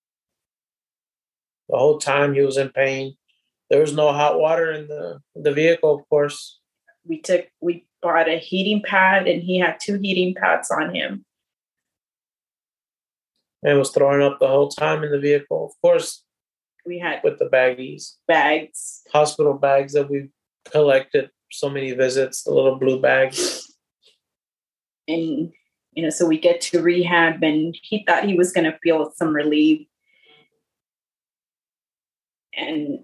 The whole time he was in pain. There was no hot water in the in the vehicle, of course. We took we bought a heating pad and he had two heating pads on him. And was throwing up the whole time in the vehicle. Of course, We had with the baggies, bags, hospital bags that we collected so many visits, the little blue bags. And, you know, so we get to rehab and he thought he was going to feel some relief. And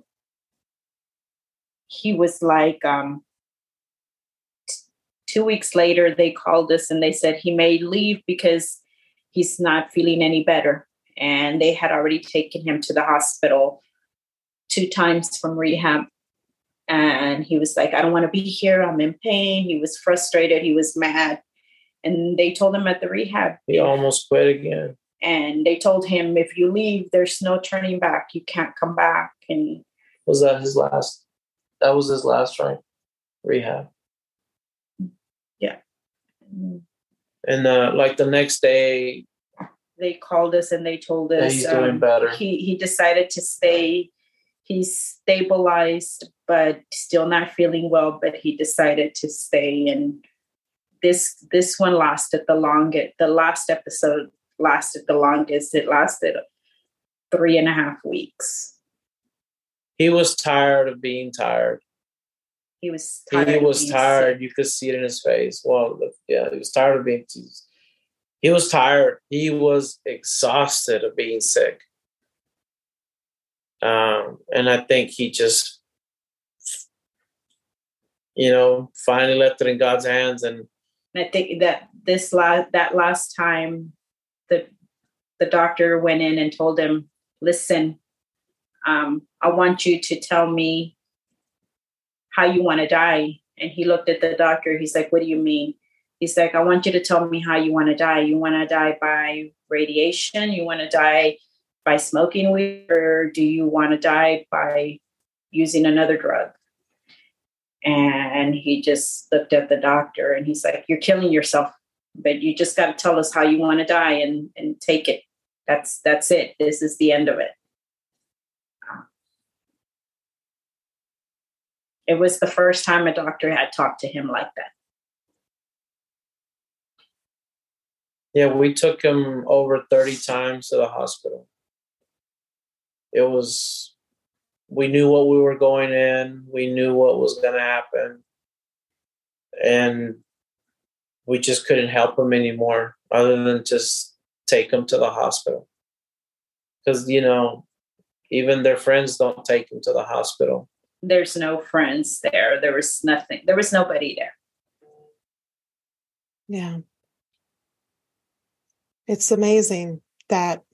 he was like, um, t- two weeks later, they called us and they said he may leave because he's not feeling any better. And they had already taken him to the hospital two times from rehab. And he was like, I don't want to be here. I'm in pain. He was frustrated. He was mad. And they told him at the rehab. He almost quit again. And they told him, if you leave, there's no turning back. You can't come back. And was that his last? That was his last, right? Rehab. Yeah. And uh, like the next day, they called us and they told us he's doing um, better. He he decided to stay. He's stabilized, but still not feeling well. But he decided to stay, and this this one lasted the longest. The last episode lasted the longest. It lasted three and a half weeks. He was tired of being tired. He was tired. He was tired. Sick. You could see it in his face. Well, yeah, he was tired of being. He was tired. He was exhausted of being sick. Um, and I think he just, you know, finally left it in God's hands. And I think that this last that last time, the the doctor went in and told him, "Listen, um, I want you to tell me how you want to die." And he looked at the doctor. He's like, "What do you mean?" He's like, "I want you to tell me how you want to die. You want to die by radiation? You want to die by smoking weed? Or do you want to die by using another drug?" And he just looked at the doctor and he's like, "You're killing yourself, but you just got to tell us how you want to die and, and take it. That's, that's it. This is the end of it." It was the first time a doctor had talked to him like that. Yeah, we took him over thirty times to the hospital. It was, we knew what we were going in. We knew what was going to happen. And we just couldn't help him anymore other than just take him to the hospital. Because, you know, even their friends don't take him to the hospital. There's no friends there. There was nothing. There was nobody there. Yeah. It's amazing that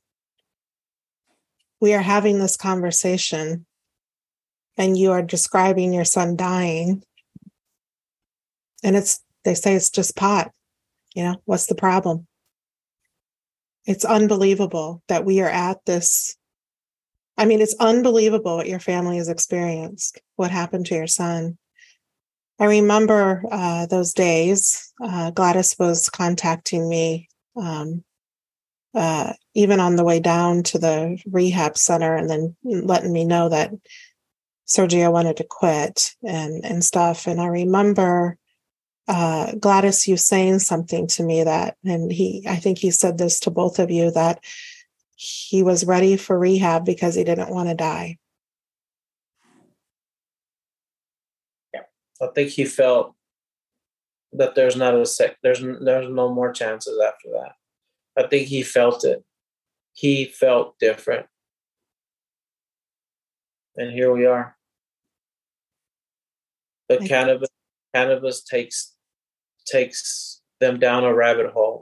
we are having this conversation and you are describing your son dying. And it's, they say it's just pot. You know, what's the problem? It's unbelievable that we are at this. I mean, it's unbelievable what your family has experienced, what happened to your son. I remember uh, those days. Uh, Gladys was contacting me um, uh, even on the way down to the rehab center and then letting me know that Sergio wanted to quit and, and stuff. And I remember uh, Gladys, you saying something to me that, and he, I think he said this to both of you, that he was ready for rehab because he didn't want to die. Yeah. I think he felt that there's not a sec, there's, there's no more chances after that. I think he felt it. He felt different. And here we are. But cannabis, cannabis takes takes them down a rabbit hole.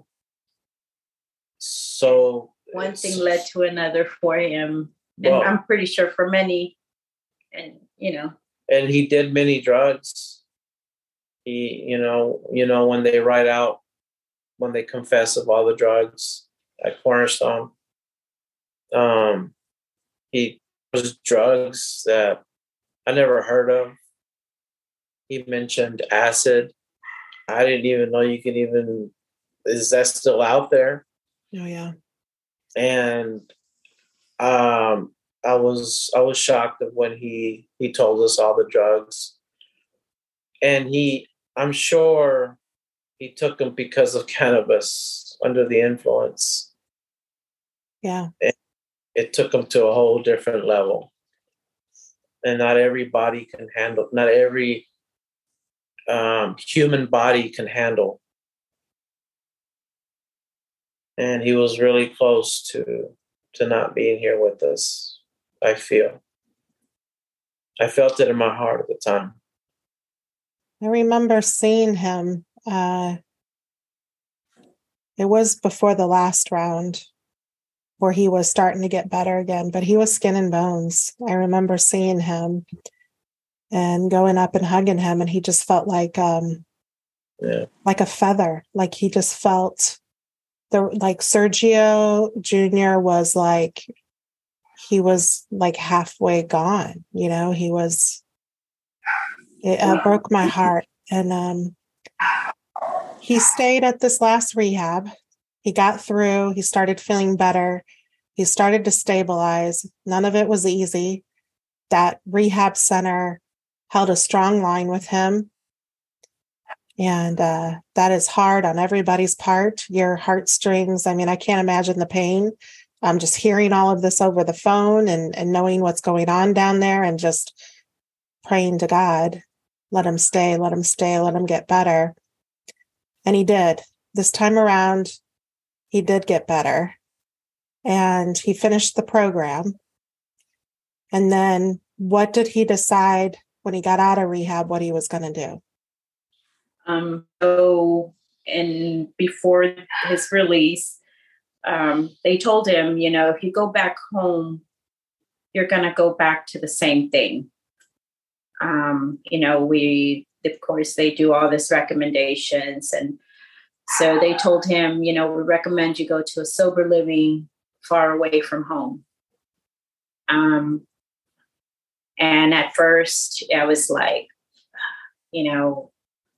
So one thing led to another for him. And well, I'm pretty sure for many. And you know. And he did many drugs. He, you know, you know, when they write out, when they confess of all the drugs at Cornerstone, um, he was drugs that I never heard of. He mentioned acid. I didn't even know you could even, is that still out there? Oh, yeah. And um, I was I was shocked of when he, he told us all the drugs. And he, I'm sure he took them because of cannabis, under the influence. Yeah. And it took him to a whole different level. and not every body can handle, not every um, human body can handle. And he was really close to to not being here with us, I feel. I felt it in my heart at the time. I remember seeing him. Uh, it was before the last round where he was starting to get better again, but he was skin and bones. I remember seeing him and going up and hugging him, and he just felt like um, yeah. like a feather. Like he just felt the like Sergio Junior was like he was like halfway gone. You know, he was. It uh, broke my heart, and um, he stayed at this last rehab. He got through. He started feeling better. He started to stabilize. None of it was easy. That rehab center held a strong line with him. And uh, that is hard on everybody's part. Your heartstrings. I mean, I can't imagine the pain. I'm just hearing all of this over the phone and, and knowing what's going on down there and just praying to God, let him stay, let him stay, let him get better. And he did. This time around, he did get better. And he finished the program. And then what did he decide when he got out of rehab, what he was going to do? Um, so, and before his release, um, they told him, you know, if you go back home, you're going to go back to the same thing. Um, you know, we, of course, they do all this recommendations. And so they told him, you know, we recommend you go to a sober living far away from home. Um, and at first I was like, you know,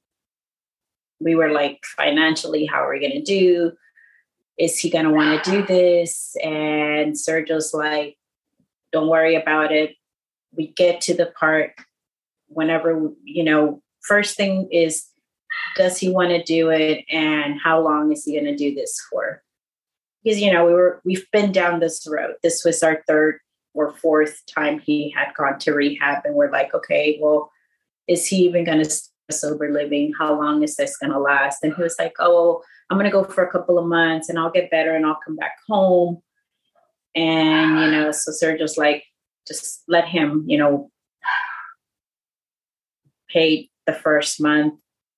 we were like, financially, how are we going to do? Is he going to want to do this? And Sergio's like, don't worry about it. We get to the part whenever, you know, first thing is, does he want to do it? And how long is he going to do this for? Because, you know, we were, we've been down this road. This was our third or fourth time he had gone to rehab. And we're like, okay, well, is he even going to stay sober living? How long is this going to last? And he was like, oh, I'm going to go for a couple of months and I'll get better and I'll come back home. And, you know, so Sergio's like, just let him, you know, pay the first month.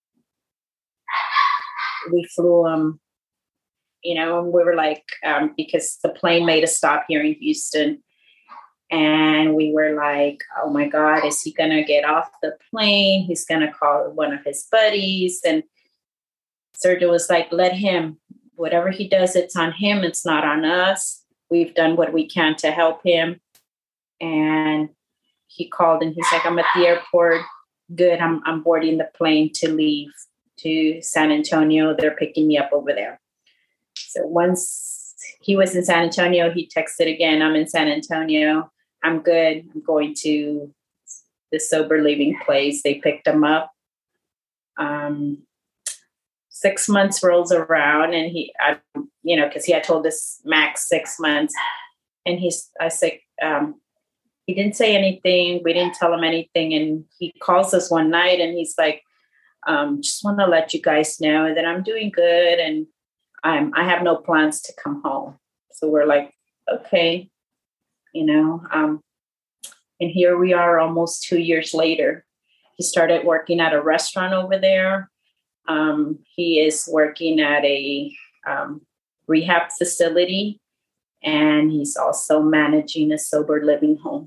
We flew him, you know, and we were like, um, because the plane made a stop here in Houston. And we were like, oh my God, is he going to get off the plane? He's going to call one of his buddies. And Sergio was like, let him, whatever he does, it's on him. It's not on us. We've done what we can to help him. And he called and he's like, I'm at the airport. Good. I'm, I'm boarding the plane to leave to San Antonio. They're picking me up over there. So once he was in San Antonio, he texted again, I'm in San Antonio. I'm good. I'm going to the sober living place. They picked him up. Um, six months rolls around and he, I, you know, cause he had told us max six months and he's, I said, um, he didn't say anything. We didn't tell him anything. And he calls us one night and he's like, um, just want to let you guys know that I'm doing good. And I'm, I have no plans to come home. So we're like, okay, you know, um, and here we are almost two years later. He started working at a restaurant over there. Um, he is working at a um, rehab facility, and he's also managing a sober living home.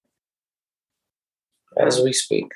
As we speak.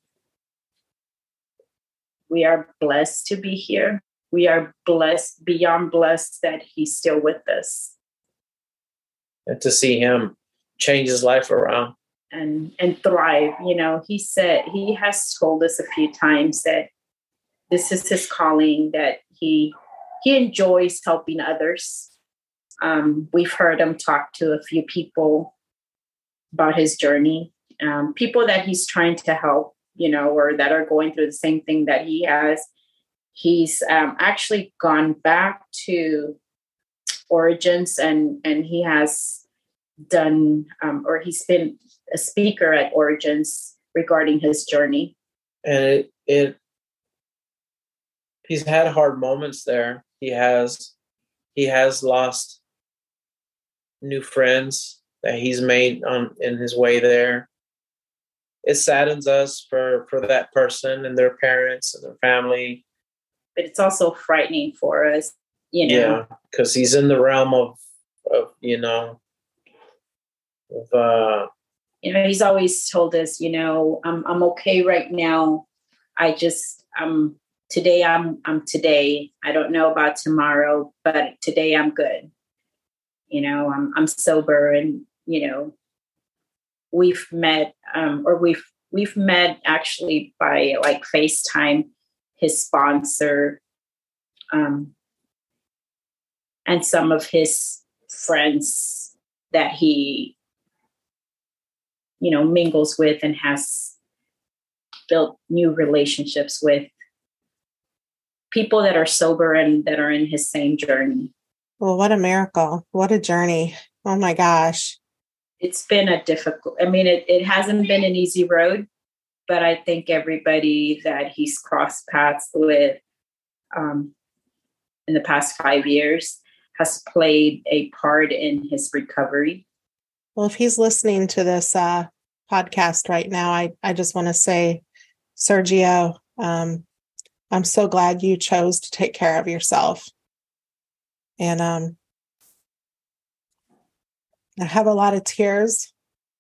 We are blessed to be here. We are blessed, beyond blessed, that he's still with us. And to see him change his life around. And and thrive. You know, he said, he has told us a few times that this is his calling, that he he enjoys helping others. Um, we've heard him talk to a few people about his journey, um, people that he's trying to help, you know, or that are going through the same thing that he has. He's um, actually gone back to Origins and, and he has done, um, or he's been a speaker at Origins regarding his journey. And it, it he's had hard moments there. He has he has lost new friends that he's made on in his way there. It saddens us for, for that person and their parents and their family. But it's also frightening for us, you know. Yeah, because he's in the realm of, of you know, of, uh, you know, he's always told us, you know, I'm I'm okay right now. I just um today I'm I'm today. I don't know about tomorrow, but today I'm good. You know, I'm I'm sober, and you know, we've met um or we've we've met actually by like FaceTime, his sponsor, um and some of his friends that he, you know, mingles with and has built new relationships with, people that are sober and that are in his same journey. Well, what a miracle. What a journey. Oh my gosh. It's been a difficult, I mean, it, it hasn't been an easy road, but I think everybody that he's crossed paths with um, in the past five years has played a part in his recovery. Well, if he's listening to this uh, podcast right now, I, I just want to say, Sergio, um, I'm so glad you chose to take care of yourself. And um, I have a lot of tears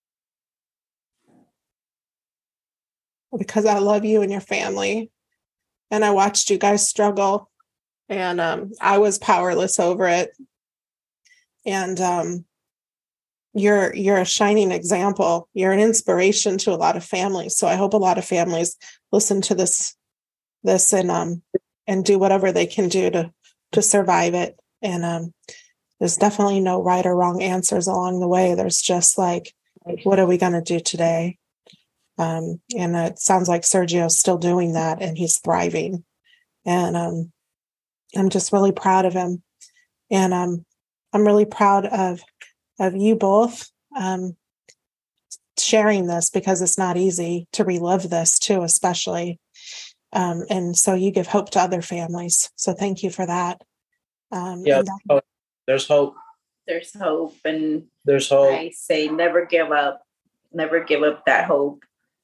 because I love you and your family. And I watched you guys struggle, and um, I was powerless over it. And um, you're you're a shining example. You're an inspiration to a lot of families. So I hope a lot of families listen to this this and um and do whatever they can do to to survive it. And um, there's definitely no right or wrong answers along the way. There's just like, what are we going to do today? Um, and it sounds like Sergio's still doing that, and he's thriving. And um, I'm just really proud of him. And um, I'm really proud of of you both um, sharing this, because it's not easy to relive this too, especially. Um, and so you give hope to other families. So thank you for that. Um, yeah, and that- there's hope. There's hope. And There's hope. I say, never give up. Never give up that hope.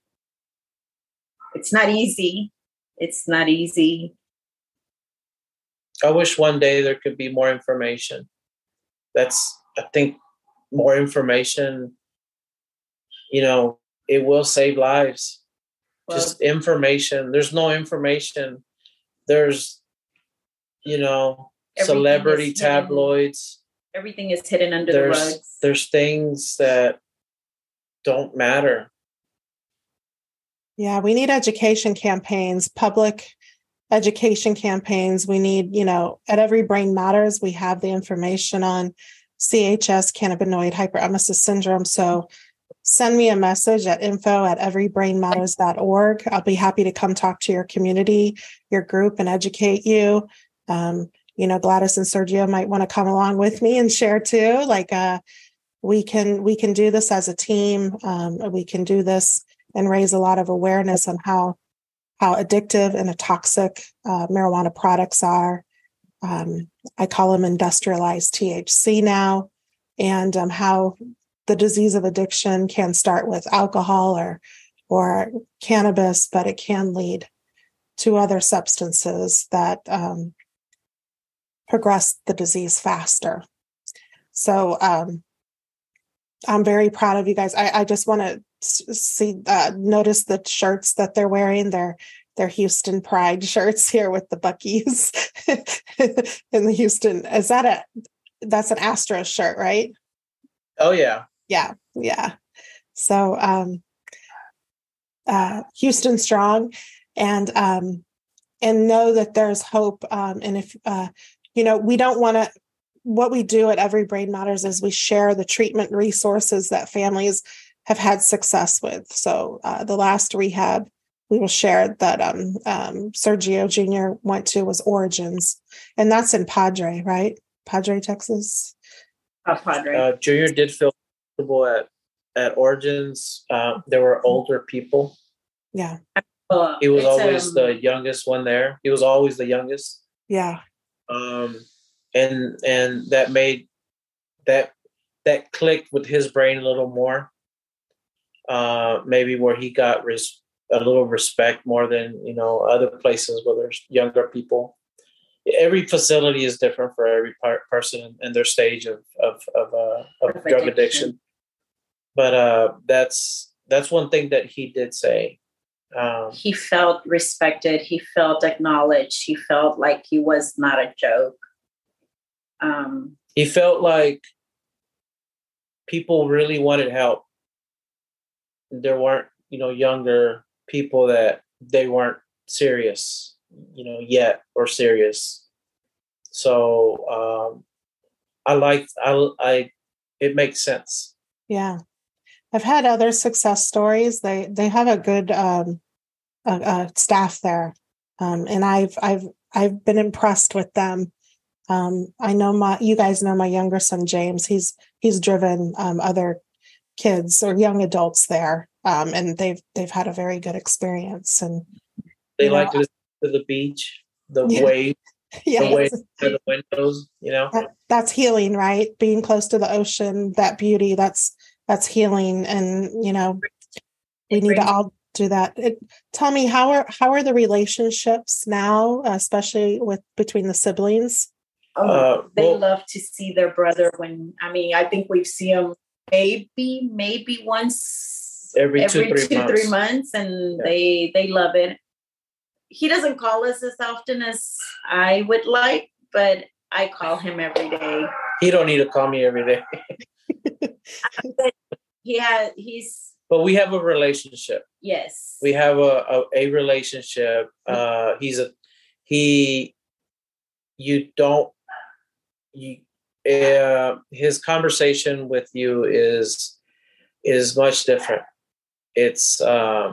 It's not easy. It's not easy. I wish one day there could be more information. That's, I think, more information, you know, it will save lives. Well, Just information. There's no information. There's, you know, Everything celebrity is hidden. tabloids. Everything is hidden under There's, the rugs. there's things that don't matter. Yeah, we need education campaigns, public education campaigns. We need, you know, at Every Brain Matters, we have the information on C H S, cannabinoid hyperemesis syndrome. So send me a message at info at everybrainmatters dot org. I'll be happy to come talk to your community, your group, and educate you. Um, you know, Gladys and Sergio might want to come along with me and share too. Like, uh, we can we can do this as a team. Um, we can do this and raise a lot of awareness on how how addictive and toxic uh, marijuana products are. Um, I call them industrialized T H C now, and um, how the disease of addiction can start with alcohol or or cannabis, but it can lead to other substances that um, progress the disease faster. So um, I'm very proud of you guys. I, I just want to see, uh, notice the shirts that they're wearing. They're they're Houston Pride shirts here with the Buc-ee's in the Houston. Is that a that's an Astros shirt, right? Oh yeah, yeah, yeah. So um, uh, Houston strong, and um, and know that there's hope. Um, and if uh, you know, we don't want to. What we do at Every Brain Matters is we share the treatment resources that families have had success with. So uh, the last rehab we will share that um, um, Sergio Junior went to was Origins, and that's in Padre, right? Padre, Texas. Uh, Padre. Uh, Junior did feel comfortable at at Origins, uh, there were older people. Yeah. Uh, He was it's, always um, the youngest one there. He was always the youngest. Yeah. Um, and and that made that that clicked with his brain a little more. Uh, maybe where he got res- a little respect more than, you know, other places where there's younger people. Every facility is different for every par- person and their stage of of of, uh, of Of drug addiction. addiction. But uh, that's that's one thing that he did say. Um, he felt respected. He felt acknowledged. He felt like he was not a joke. Um, he felt like people really wanted help. There weren't, you know, younger people that they weren't serious, you know, yet or serious. So um, I like, I, I, it makes sense. Yeah. I've had other success stories. They, they have a good um, uh, uh, staff there. Um, and I've, I've, I've been impressed with them. Um, I know my, you guys know my younger son, James, he's, he's driven um, other kids or young adults there. Um, and they've, they've had a very good experience. And they you like know, listening to the beach, the yeah. wave, yes. the wave through the windows, you know, that, that's healing, right? Being close to the ocean, that beauty, that's, that's healing. And, you know, we need to all do that. It, tell me, how are, how are the relationships now, especially with between the siblings? Oh, Uh, they well- love to see their brother when, I mean, I think we've seen him maybe, maybe once Every two, three two, months. three months, and Yeah. they they love it. He doesn't call us as often as I would like, but I call him every day. he don't need to call me every day. But he has, he's, But we have a relationship. yes. We have a, a, a relationship. Uh, he's a, he, you don't, you, uh, his conversation with you is, is much different. It's, um,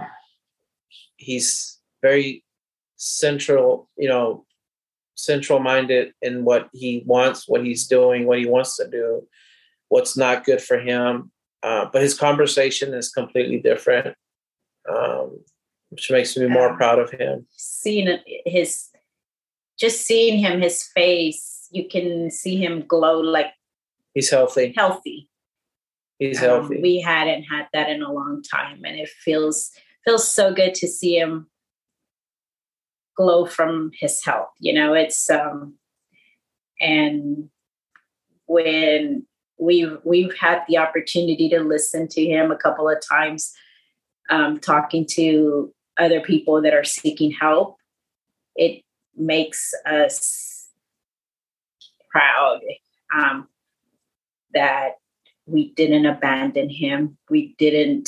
he's very central, you know, central minded in what he wants, what he's doing, what he wants to do, what's not good for him. Uh, but his conversation is completely different, um, which makes me more Um, proud of him. Seeing it- his, just seeing him, his face, you can see him glow like He's healthy. healthy. He's Um, healthy. we hadn't had that in a long time, and it feels feels so good to see him glow from his health. You know, it's um, and when we've we've had the opportunity to listen to him a couple of times, um, talking to other people that are seeking help, it makes us proud um, that we didn't abandon him. We didn't,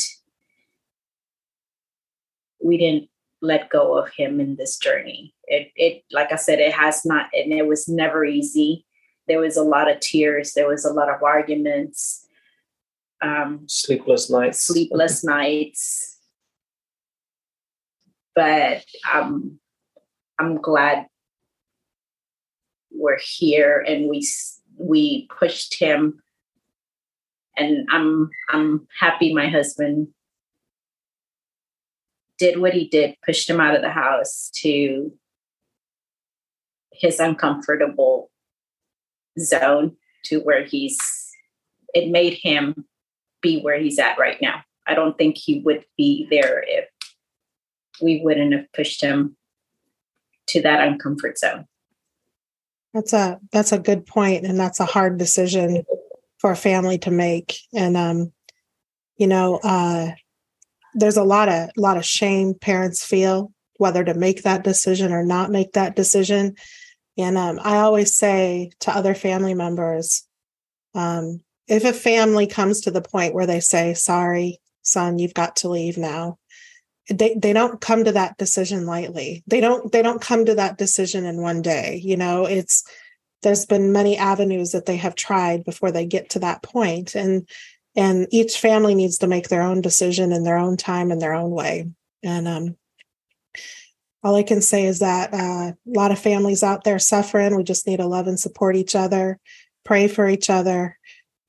we didn't let go of him in this journey. It, it, like I said, it has not, and it was never easy. There was a lot of tears. There was a lot of arguments. Um, Sleepless nights. sleepless nights. But um, I'm glad we're here, and we we pushed him. And I'm I'm happy my husband did what he did, pushed him out of the house to his uncomfortable zone, to where he's, it made him be where he's at right now. I don't think he would be there if we wouldn't have pushed him to that uncomfort zone. That's a, that's a good point, and that's a hard decision for a family to make. And, um, you know, uh, there's a lot of, lot of shame parents feel whether to make that decision or not make that decision. And, um, I always say to other family members, um, if a family comes to the point where they say, sorry, son, you've got to leave now, they, they don't come to that decision lightly. They don't, they don't come to that decision in one day. You know, it's, there's been many avenues that they have tried before they get to that point. And, and each family needs to make their own decision in their own time, in their own way. And, um, all I can say is that uh, a lot of families out there suffering. We just need to love and support each other, pray for each other,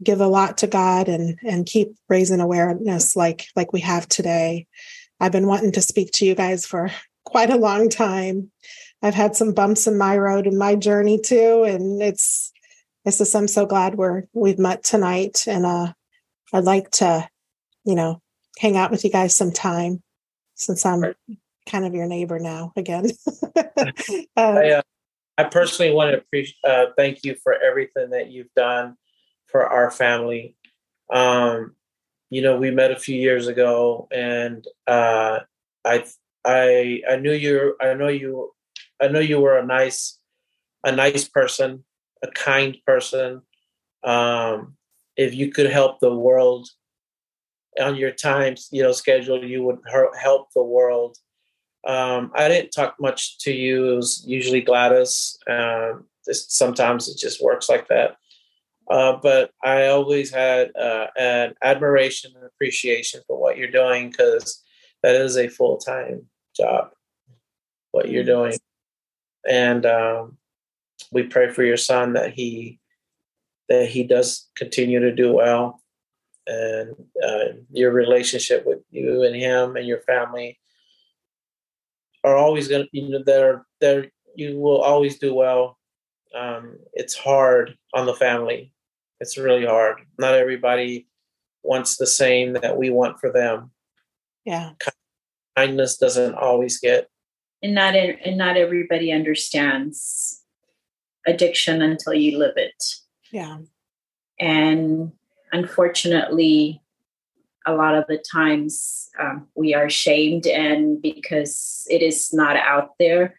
give a lot to God and and keep raising awareness like like we have today. I've been wanting to speak to you guys for quite a long time. I've had some bumps in my road and my journey too, and it's it's just I'm so glad we're we've met tonight, and uh, I'd like to, you know, hang out with you guys sometime since I'm kind of your neighbor now again. uh, I, uh, I personally want to appreciate, uh, thank you for everything that you've done for our family. Um, you know, we met a few years ago, and uh, I, I, I knew you. I know you. I know you were a nice, a nice person, a kind person. Um, if you could help the world on your time, you know, schedule, you would help the world. Um, I didn't talk much to you. It was usually Gladys. Um, this, sometimes it just works like that. Uh, but I always had uh, an admiration and appreciation for what you're doing, because that is a full-time job, what you're doing. And um, we pray for your son that he that he does continue to do well, and uh, your relationship with you and him and your family are always going to, you know, they're, they're, you will always do well. Um, it's hard on the family. It's really hard. Not everybody wants the same that we want for them. Yeah. Kindness doesn't always get. And not, in, and not everybody understands addiction until you live it. Yeah. And unfortunately, a lot of the times um, we are shamed, and because it is not out there,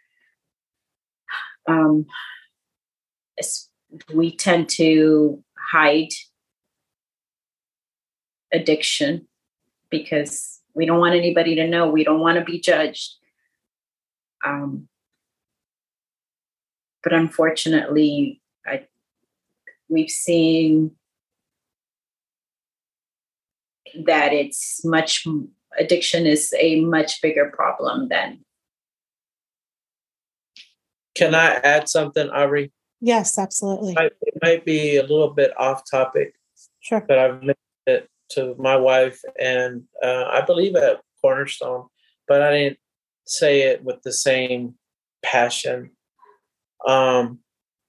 um, we tend to hide addiction because we don't want anybody to know. We don't want to be judged. Um, but unfortunately, I, we've seen that it's much, addiction is a much bigger problem than. Can I add something, Aubrey? Yes, absolutely. It might, it might be a little bit off topic. Sure. But I've mentioned it to my wife, and uh, I believe at Cornerstone, but I didn't say it with the same passion. Um,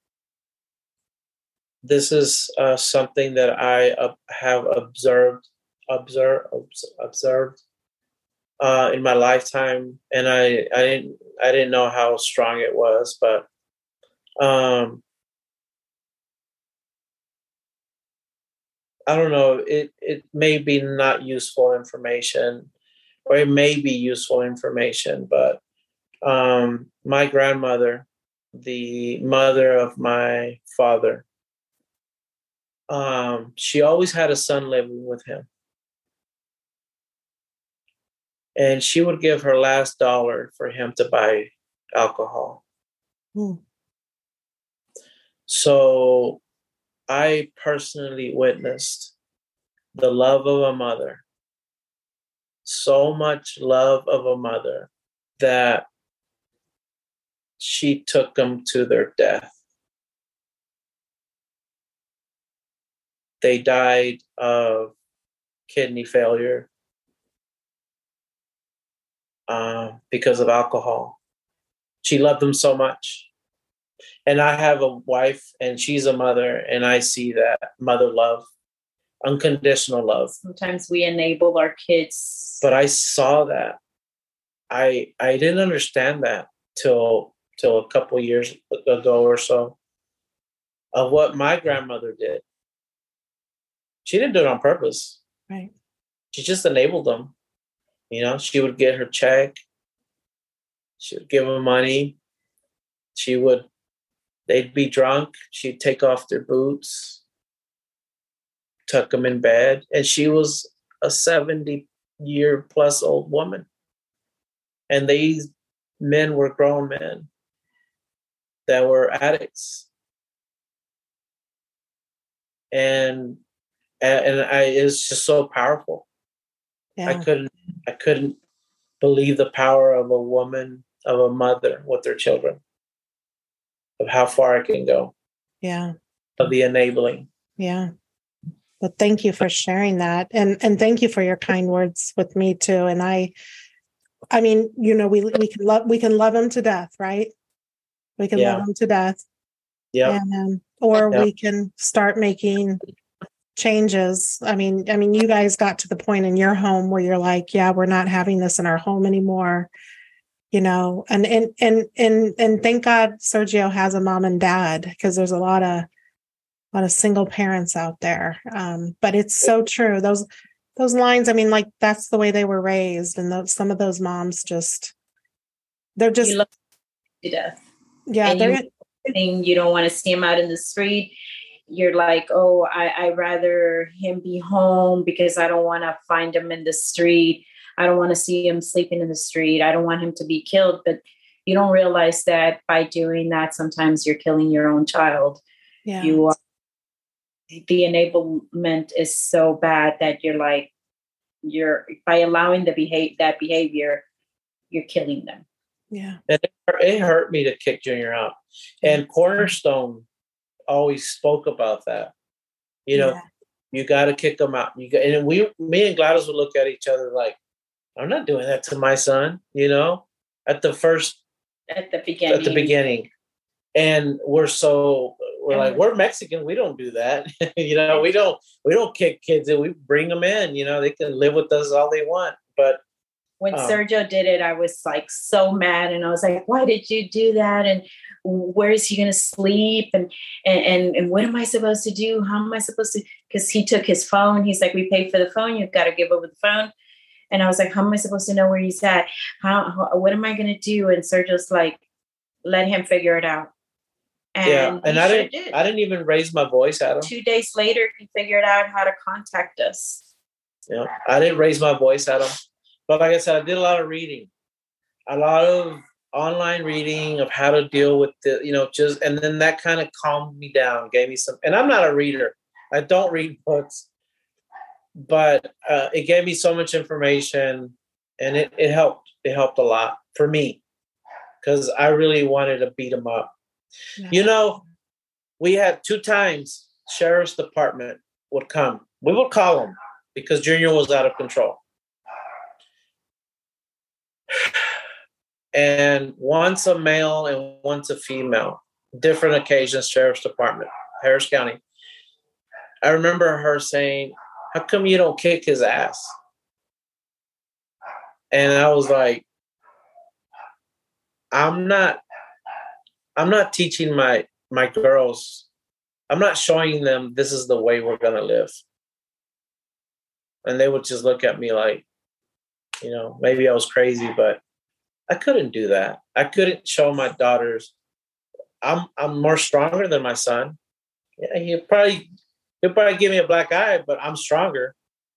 this is uh, something that I uh, have observed, observed, observed uh, in my lifetime, and I, I didn't, I didn't know how strong it was, but um, I don't know. It it may be not useful information, or it may be useful information, but um, my grandmother, the mother of my father, um, she always had a son living with him. And she would give her last dollar for him to buy alcohol. Mm. So I personally witnessed the love of a mother, so much love of a mother that she took them to their death. They died of kidney failure uh, because of alcohol. She loved them so much. And I have a wife, and she's a mother, and I see that mother love, unconditional love. Sometimes we enable our kids. But I saw that. I I didn't understand that till till a couple years ago or so, of what my grandmother did. She didn't do it on purpose. Right. She just enabled them. You know, she would get her check. She would give them money. She would, they'd be drunk. She'd take off their boots, tuck them in bed. And she was a seventy year plus old woman. And these men were grown men that were addicts. And and I, it was just so powerful. Yeah. I couldn't I couldn't believe the power of a woman, of a mother with their children, of how far it can go. Yeah. Of the enabling. Yeah. But thank you for sharing that. And and thank you for your kind words with me too. And I I mean, you know, we we can love we can love him to death, right? We can Yeah. love him to death. Yeah. And um, or Yep. we can start making changes. I mean, I mean, you guys got to the point in your home where you're like, yeah, we're not having this in our home anymore. You know, and and and and and thank God Sergio has a mom and dad, because there's a lot of a lot of single parents out there. Um, but it's so true. Those those lines, I mean, like that's the way they were raised. And those, some of those moms just, they're just, You love to death. yeah, And they're, you, you don't want to see him out in the street. You're like, oh, I, I'd rather him be home because I don't want to find him in the street. I don't want to see him sleeping in the street. I don't want him to be killed. But you don't realize that by doing that, sometimes you're killing your own child. yeah. You are, the enablement is so bad that you're like, you're by allowing the behave that behavior, you're killing them. Yeah. And it, it hurt me to kick Junior out. And Cornerstone always spoke about that. You know, Yeah. you got to kick them out. You got, and we, me and Gladys would look at each other like, I'm not doing that to my son. You know, at the first, at the beginning, at the beginning, and we're so we're and like we're Mexican. We don't do that. you know, we don't we don't kick kids, and we bring them in. You know, they can live with us all they want, but. When um, Sergio did it, I was like so mad, and I was like, "Why did you do that? And where is he going to sleep? And, and and and what am I supposed to do? How am I supposed to?" Because he took his phone. He's like, "We paid for the phone. You've got to give over the phone." And I was like, "How am I supposed to know where he's at? How? how what am I going to do?" And Sergio's like, "Let him figure it out." And yeah, and I didn't. Did. I didn't even raise my voice at him. Two days later, he figured out how to contact us. Yeah, I didn't raise my voice at him. But like I said, I did a lot of reading, a lot of online reading of how to deal with the, you know, just, and then that kind of calmed me down, gave me some, and I'm not a reader. I don't read books, but uh, it gave me so much information, and it, it helped. It helped a lot for me because I really wanted to beat him up. Yeah. You know, we had two times sheriff's department would come. We would call them because Junior was out of control. And once a male and once a female, different occasions, sheriff's department, Harris County. I remember her saying, "How come you don't kick his ass?" And I was like, I'm not, I'm not teaching my, my girls, I'm not showing them this is the way we're going to live. And they would just look at me like, you know, maybe I was crazy, but I couldn't do that. I couldn't show my daughters I'm I'm more stronger than my son. Yeah, he'll probably he'll probably give me a black eye, but I'm stronger.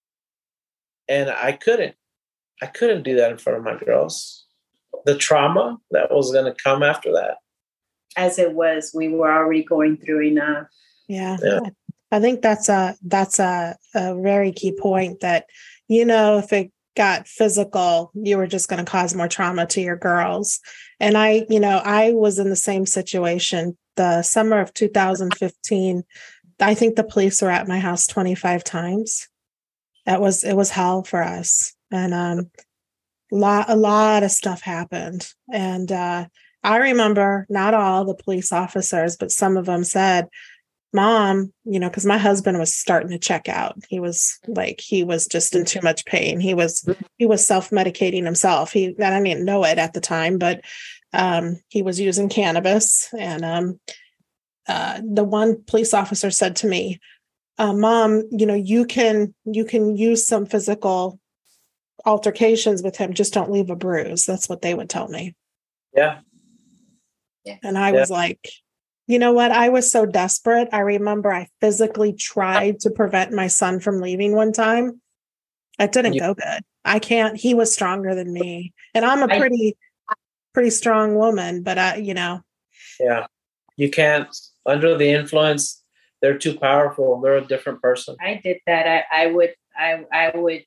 And I couldn't. I couldn't do that in front of my girls. The trauma that was gonna come after that. As it was, we were already going through enough. Yeah. yeah. I think that's a that's a, a very key point that, you know, if it got physical, you were just going to cause more trauma to your girls. And I, you know, I was in the same situation. The summer of two thousand fifteen, I think the police were at my house twenty-five times. That was, it was hell for us. And um, lot, a lot of stuff happened. And uh, I remember not all the police officers, but some of them said, "Mom," you know, because my husband was starting to check out. He was like, he was just in too much pain. He was, he was self-medicating himself. He, I didn't know it at the time, but um, he was using cannabis. And um, uh, the one police officer said to me, uh, "Mom, you know, you can, you can use some physical altercations with him. Just don't leave a bruise." That's what they would tell me. Yeah. Yeah. And I yeah. was like, you know what? I was so desperate. I remember I physically tried to prevent my son from leaving one time. It didn't you, go good. I can't. He was stronger than me. And I'm a pretty, I, pretty strong woman, but I, you know. Yeah. You can't, under the influence, they're too powerful. They're a different person. I did that. I, I would, I, I would,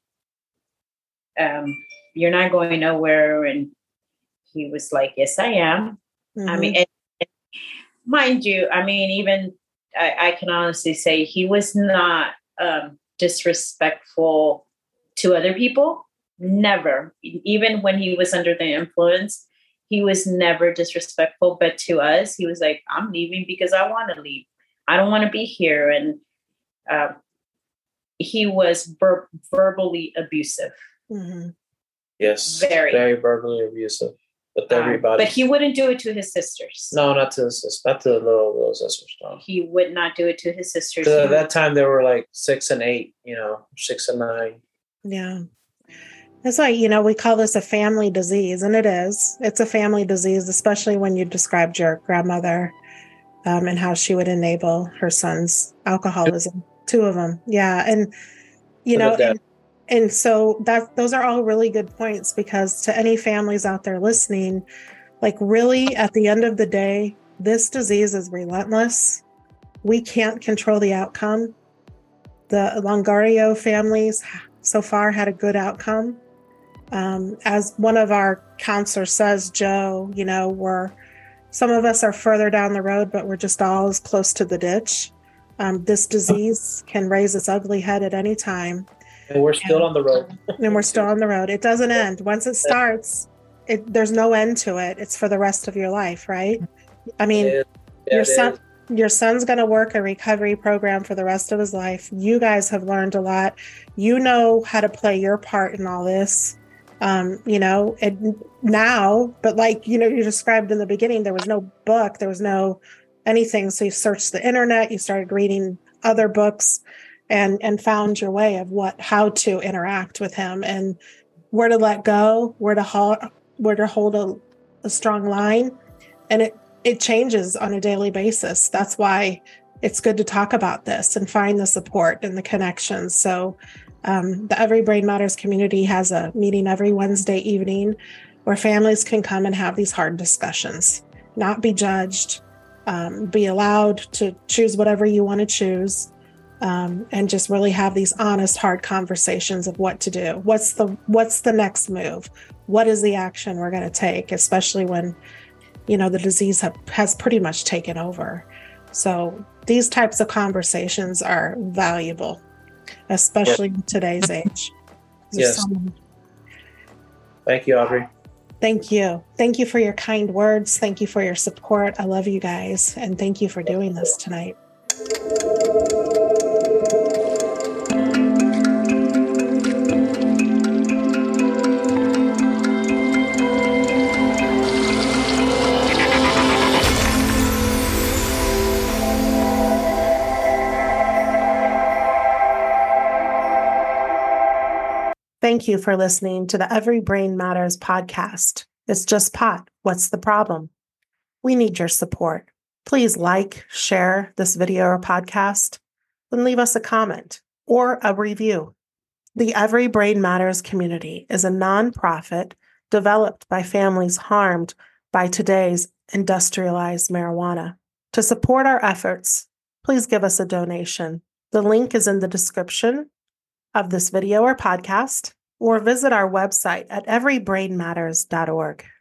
um, "You're not going nowhere." And he was like, "Yes, I am." Mm-hmm. I mean, and, mind you, I mean, even I, I can honestly say he was not um, disrespectful to other people. Never. Even when he was under the influence, he was never disrespectful. But to us, he was like, I'm leaving because I want to leave. I don't want to be here. And uh, he was ver- verbally abusive. Mm-hmm. Yes. Very. Very verbally abusive with Um, everybody. but he wouldn't do it to his sisters. No, not to his sisters. Not to the little, little sisters. No. He would not do it to his sisters. At that time, they were like six and eight, you know, six and nine. Yeah. It's like, you know, we call this a family disease, and it is. It's a family disease, especially when you described your grandmother um, and how she would enable her son's alcoholism. Two of them. Yeah. And, you know, and, and so that those are all really good points, because to any families out there listening, like really at the end of the day, this disease is relentless. We can't control the outcome. The Longario families so far had a good outcome. Um, as one of our counselors says, Joe, you know, we're, some of us are further down the road, but we're just all as close to the ditch. Um, this disease can raise its ugly head at any time. And we're still and, on the road. and we're still on the road. It doesn't end. Once it starts, it, there's no end to it. It's for the rest of your life, right? I mean, yeah, your son, your son's going to work a recovery program for the rest of his life. You guys have learned a lot. You know how to play your part in all this. Um, you know, and now, but like, you know, you described in the beginning, there was no book, there was no anything. So you searched the internet, you started reading other books and, and found your way of what, how to interact with him and where to let go, where to hold, where to hold a, a strong line. And it, it changes on a daily basis. That's why it's good to talk about this and find the support and the connections. So Um, the Every Brain Matters community has a meeting every Wednesday evening where families can come and have these hard discussions, not be judged, um, be allowed to choose whatever you want to choose, um, and just really have these honest, hard conversations of what to do. What's the what's the next move? What is the action we're going to take, especially when, you know, the disease have, has pretty much taken over. So these types of conversations are valuable, especially in today's age. Yes. So Thank you, Aubrey. Thank you. Thank you for your kind words. Thank you for your support. I love you guys. And thank you for doing this tonight. Thank you for listening to the Every Brain Matters podcast. It's just pot. What's the problem? We need your support. Please like, share this video or podcast, and leave us a comment or a review. The Every Brain Matters community is a nonprofit developed by families harmed by today's industrialized marijuana. To support our efforts, please give us a donation. The link is in the description of this video or podcast, or visit our website at every brain matters dot org.